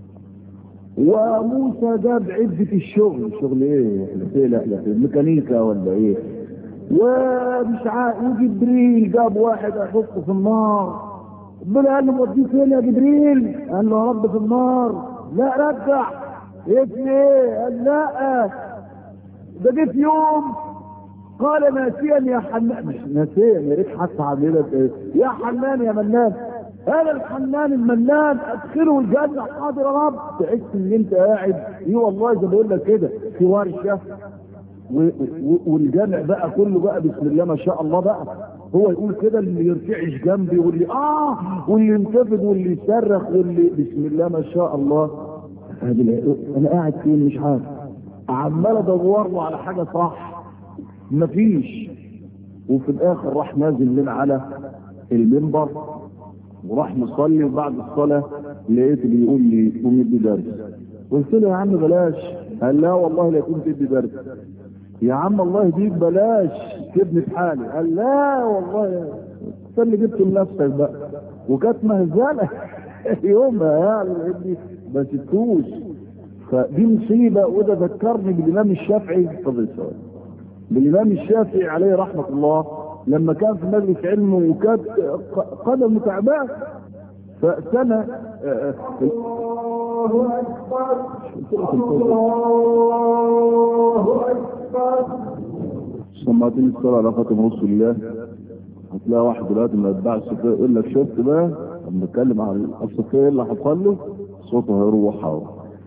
وموسى جاب عدة الشغل، شغل ايه؟ لا لا الميكانيكا ولا ايه؟ ومش عارف. وجبريل جاب واحد احطه في النار. ربنا قال له موديه فين يا جبريل؟ قال له يا رب في النار. لا رجع. ابن ايه؟ قال لا ده جه في يوم قال ناسيا يا حنان، مش ناسيا يا ريت حتى عامله ايه؟ يا حنان يا منان، انا الحنان المنان ادخله الجنه. حاضر يا رب. تحس ان انت قاعد ايه والله زي ما بقول لك كده في ورشه والجامع بقى كله بقى بسم الله ما شاء الله بقى. هو يقول كده اللي يرتعش جنبي واللي اه واللي ينتفض واللي يصرخ واللي بسم الله ما شاء الله. انا قاعد فين مش عارف، عمال ادور له على حاجه صح مفيش. وفي الاخر راح نازل لنا على المنبر وراح مصلي. وبعد الصلاه لقيت بيقول لي قوم ادي درس. قلت له يا عم بلاش. قال لا والله لا كنت ادي درس. يا عم الله يهديك بلاش سيبني في حالي. قال لا والله انت اللي جبته لنفسك بقى. وكانت مهزله يومها يعني ما سبتوش. فدي مصيبه. وده ذكرني بالامام الشافعي فضل السؤال بالامام الشافعي عليه رحمه الله لما كان في مجلس علمه وكانت قدمه تعبان فسنه الله أكبر الله أكبر. سمعتني الصلاة على خاتم رسول الله. هتلاقي واحد دلوقتي ما يتبع الصفية يقول لك شفت بقى لما نتكلم عن الصفية اللي حصل له صوته هيروح اهو.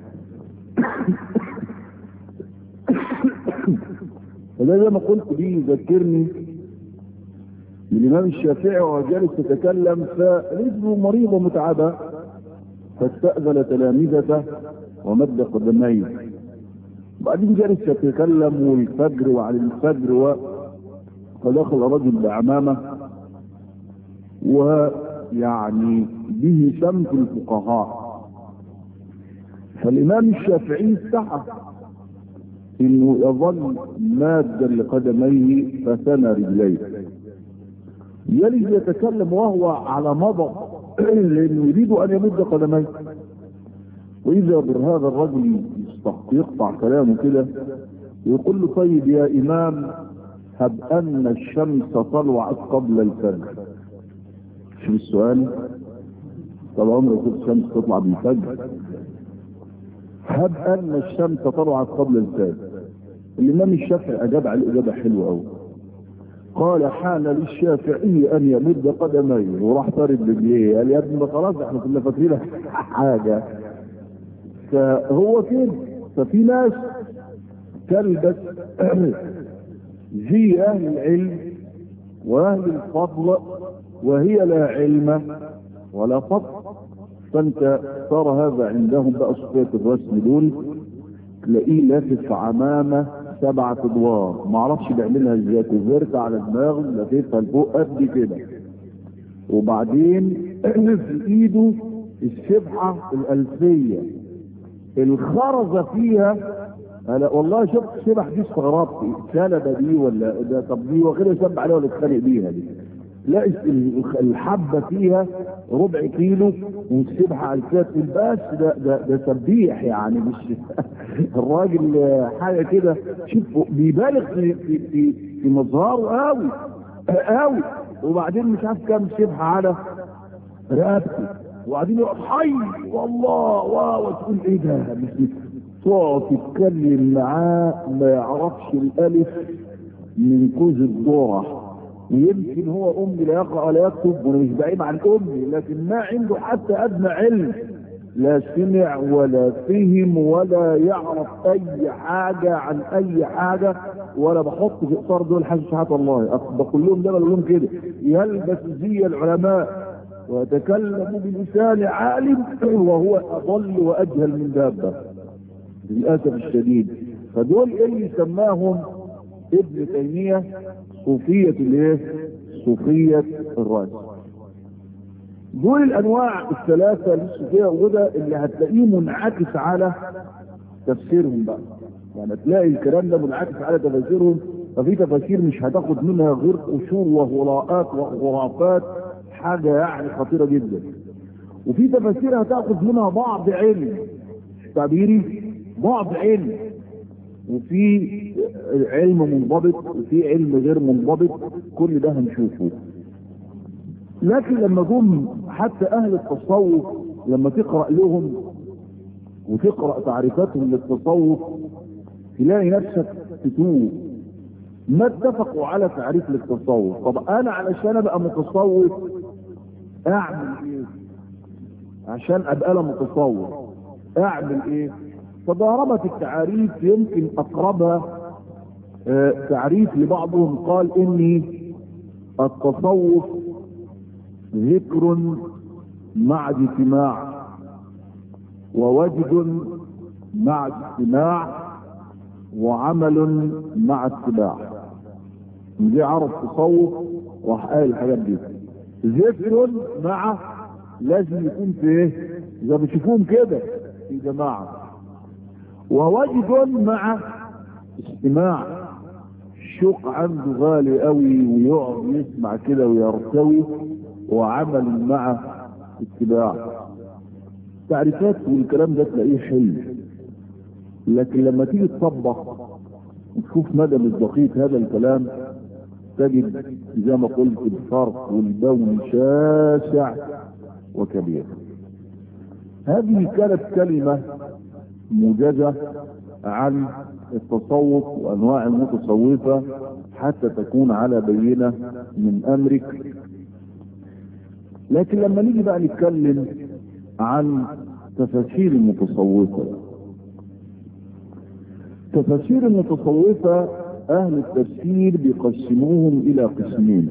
فده زي ما قلت بيه يذكرني الإمام الشافعي وهو جالس يتكلم فرجله مريضة متعبة فاستأذن تلامذته ومد قدميه. بعدين جالس يتكلم والفجر وعن الفجر و... فدخل رجل بعمامة ويعني به سمت الفقهاء. فالإمام الشافعي استحى انه يظل مادا لقدميه فثنى رجليه. يلي يتكلم وهو على مضض لانه يريد ان يمد قدميه، واذا بهذا الرجل يقطع كلامه كده ويقول له طيب يا امام هب ان الشمس طلعت قبل الفجر. شو السؤال؟ طب عمرك كنت الشمس تطلع بالفجر؟ هب ان الشمس طلعت قبل الفجر. الامام الشافعي اجاب على الاجابه حلوه قوي. قال حان للشافعي ان يمد قدميه وراح طارد رجليه. قال يا ابني خلاص احنا كنا فاكرين حاجه. فهو كده. ففي ناس تلبس زي اهل العلم واهل الفضل وهي لا علم ولا فضل. فانت صار هذا عندهم بقى صفية الرسم دول تلاقيه لافف عمامة سبعة ادوار ما اعرفش بيعملها ازاي، كوفرت على دماغه لاففها لفوق قد كده، وبعدين في ايده السبحة الالفية الخرزة فيها. انا والله شفت السبح دي استغربت سلبة دي ولا ده، طب دي واخدها يسب عليها ولا اتخانق بيها دي؟ لا الحبة فيها ربع كيلو والسبحة على الكتف بس. ده ده ده سبيح يعني مش الراجل حاجة كده. شوف بيبالغ في في في, في مظهره قوي قوي. وبعدين مش عارف كام سبحة على رقبته، وبعدين يقف حي والله واو تقول ايه ده؟ تقعد تتكلم معاه ما يعرفش الالف من كوز الذرة. ويمكن هو امي لا يقرأ ولا يكتب وانا مش بعيد عن امي، لكن ما عنده حتى ادنى علم، لا سمع ولا فهم ولا يعرف اي حاجة عن اي حاجة. ولا بحط في اطار دول حاجة سبحانه الله بقول لهم ده بقول لهم كده يلبس زي العلماء ويتكلم بلسان عالم وهو اضل واجهل من دابة للاسف الشديد. فدول اللي سماهم ابن تيمية صوفية الايه؟ صوفية الرأس. دول الانواع الثلاثة للصوفية وده اللي هتلاقيه منعكس على تفسيرهم بقى. يعني تلاقي الكلام ده منعكس على تفسيرهم. ففي تفاسير مش هتاخد منها غير قشور وهراءات وخرافات حاجة يعني خطيرة جدا، وفي تفاسير هتاخد منها بعض علم تعبيري بعض علم، وفي علم منضبط وفي علم غير منضبط. كل ده هنشوفه. لكن لما جم حتى اهل التصوف لما تقرأ لهم وتقرأ تعريفاتهم للتصوف تلاقي نفسك تتوه. ما اتفقوا على تعريف للتصوف. طب انا علشان ابقى متصوف اعمل ايه؟ عشان ابقى انا متصوف اعمل ايه؟ تضاربت التعاريف. يمكن اقربها اه تعريف لبعضهم قال اني التصوف ذكر مع اجتماع ووجد مع اجتماع وعمل مع اتباع. دي عرف تصوف راح قال الحاجات دي. ذكر مع لازم يكون في ايه؟ اذا بتشوفوهم كده في جماعه، ووجد مع استماع. الشوق عنده غالي قوي ويقعد يسمع كده ويرتوي، وعمل مع اتباع. تعريفات والكلام ده تلاقيه حلو، لكن لما تيجي تطبق وتشوف مدى مصداقية هذا الكلام تجد زي ما قلت الفرق والبون شاسع وكبير. هذه كانت كلمة موجزة عن التصوف وأنواع المتصوفة حتى تكون على بينة من أمرك. لكن لما نيجي بقى نتكلم عن تفسير المتصوفة، تفسير المتصوفة أهل التفسير بيقسموهم إلى قسمين: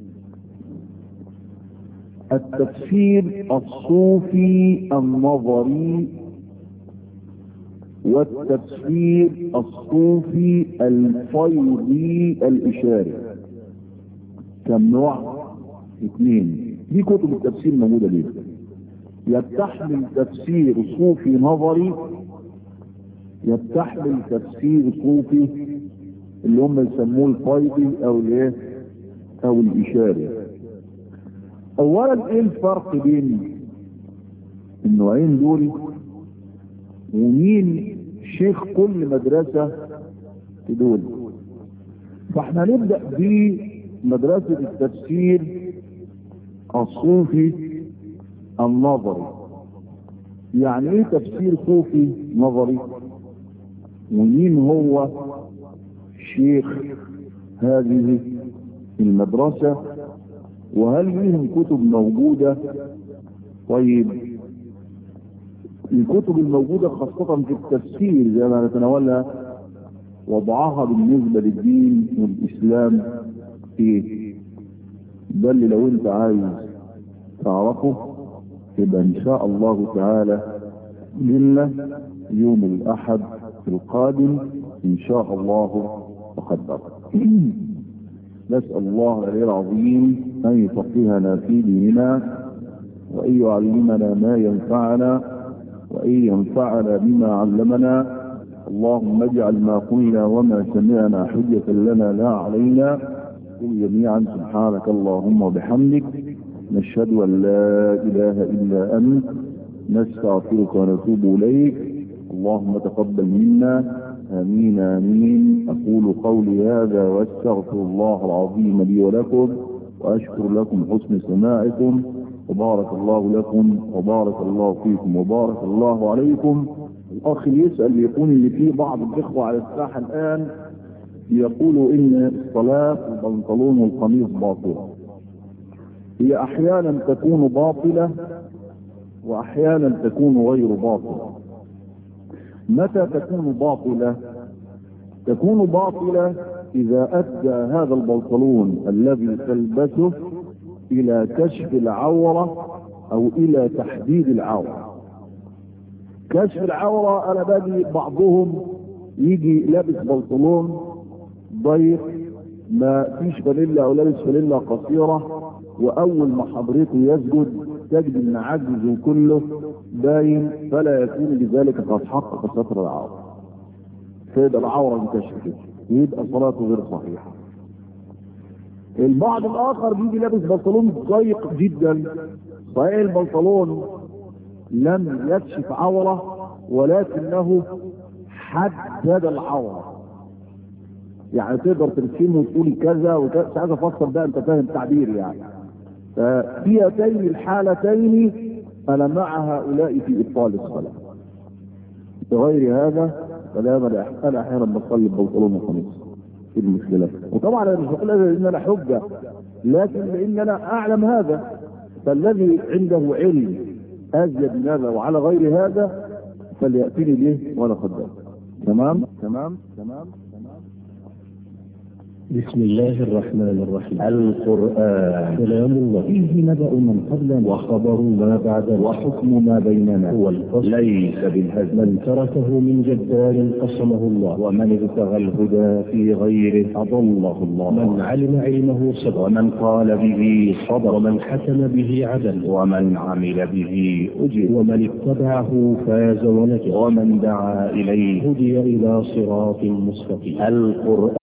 التفسير الصوفي النظري، والتفسير الصوفي الفيضي الإشاري. كم نوع؟ اثنين. دي كتب التفسير موجودة ليه؟ يتحمل تفسير صوفي نظري، يتحمل تفسير صوفي اللي هم يسموه الفيضي او الايه او الاشاري. اولا ايه الفرق بين النوعين دول، ومين شيخ كل مدرسة دول؟ فاحنا نبدأ بمدرسة التفسير الصوفي النظري. يعني ايه تفسير صوفي نظري؟ ومين هو شيخ هذه المدرسة؟ وهل لهم كتب موجودة؟ طيب الكتب الموجودة خاصة في التفسير زي ما نتناولها وضعها بالنسبة للدين والإسلام ايه؟ ده اللي لو انت عايز تعرفه يبقى ان شاء الله تعالى لنا يوم الاحد القادم ان شاء الله وقدر. نسأل الله العلي العظيم ان يفقهنا في ديننا وان يعلمنا ما ينفعنا وان ينفعنا بما علمنا. اللهم اجعل ما قلنا وما سمعنا حجة لنا لا علينا. قل جميعا سبحانك اللهم وبحمدك نشهد ان لا اله الا انت نستغفرك ونتوب اليك. اللهم تقبل منا، امين امين. اقول قولي هذا واستغفر الله العظيم لي ولكم، واشكر لكم حسن سماعكم، وبارك الله لكم وبارك الله فيكم وبارك الله عليكم. الاخ يسأل يقول ان في بعض الاخوة على الساحة الان يقولوا ان الصلاة البنطلون والقميص باطلة. هي احيانا تكون باطلة واحيانا تكون غير باطلة. متى تكون باطلة؟ تكون باطلة اذا ادى هذا البنطلون الذي تلبسه الى كشف العورة او الى تحديد العورة. كشف العورة انا باجي بعضهم يجي لابس بنطلون ضيق ما فيش فانيلا او لابس فانيلا قصيرة، واول ما حضرته يسجد تجد ان عجزه كله باين، فلا يكون بذلك قد حقق ستر العورة، فيبقى العورة انكشفت ويبقى صلاته غير صحيحة. البعض الاخر بيجي لابس بنطلون ضيق جدا، صحيح البنطلون لم يكشف عورة ولكنه حدد العورة، يعني تقدر ترسمه وتقول كذا وكذا. مش عايز افسر ده، انت فاهم التعبير يعني. ففي هاتين الحالتين انا مع هؤلاء في ابطال الصلاه. بغير هذا فلا انا احيانا بصلي ببنطلون وقميص في المشكله. وطبعا انا مش بقول هذا لان انا حجه، لكن لان انا اعلم هذا. فالذي عنده علم ازيد من هذا وعلى غير هذا فلياتيني به وانا قدام. تمام تمام تمام تمام. بسم الله الرحمن الرحيم. القرآن كلام الله، فيه نبأ من قبلنا وخبر ما بعدنا وحكم ما بيننا، هو الفصل ليس بالهزل. من تركه من جدار قسمه الله، ومن ابتغى الهدى في غيره أضله الله. من علم علمه صدق، ومن قال به صدق، ومن حكم به عدل، ومن عمل به أجر، ومن اتبعه فاز ونجا، ومن دعا إليه هدي إلى صراط مستقيم. القرآن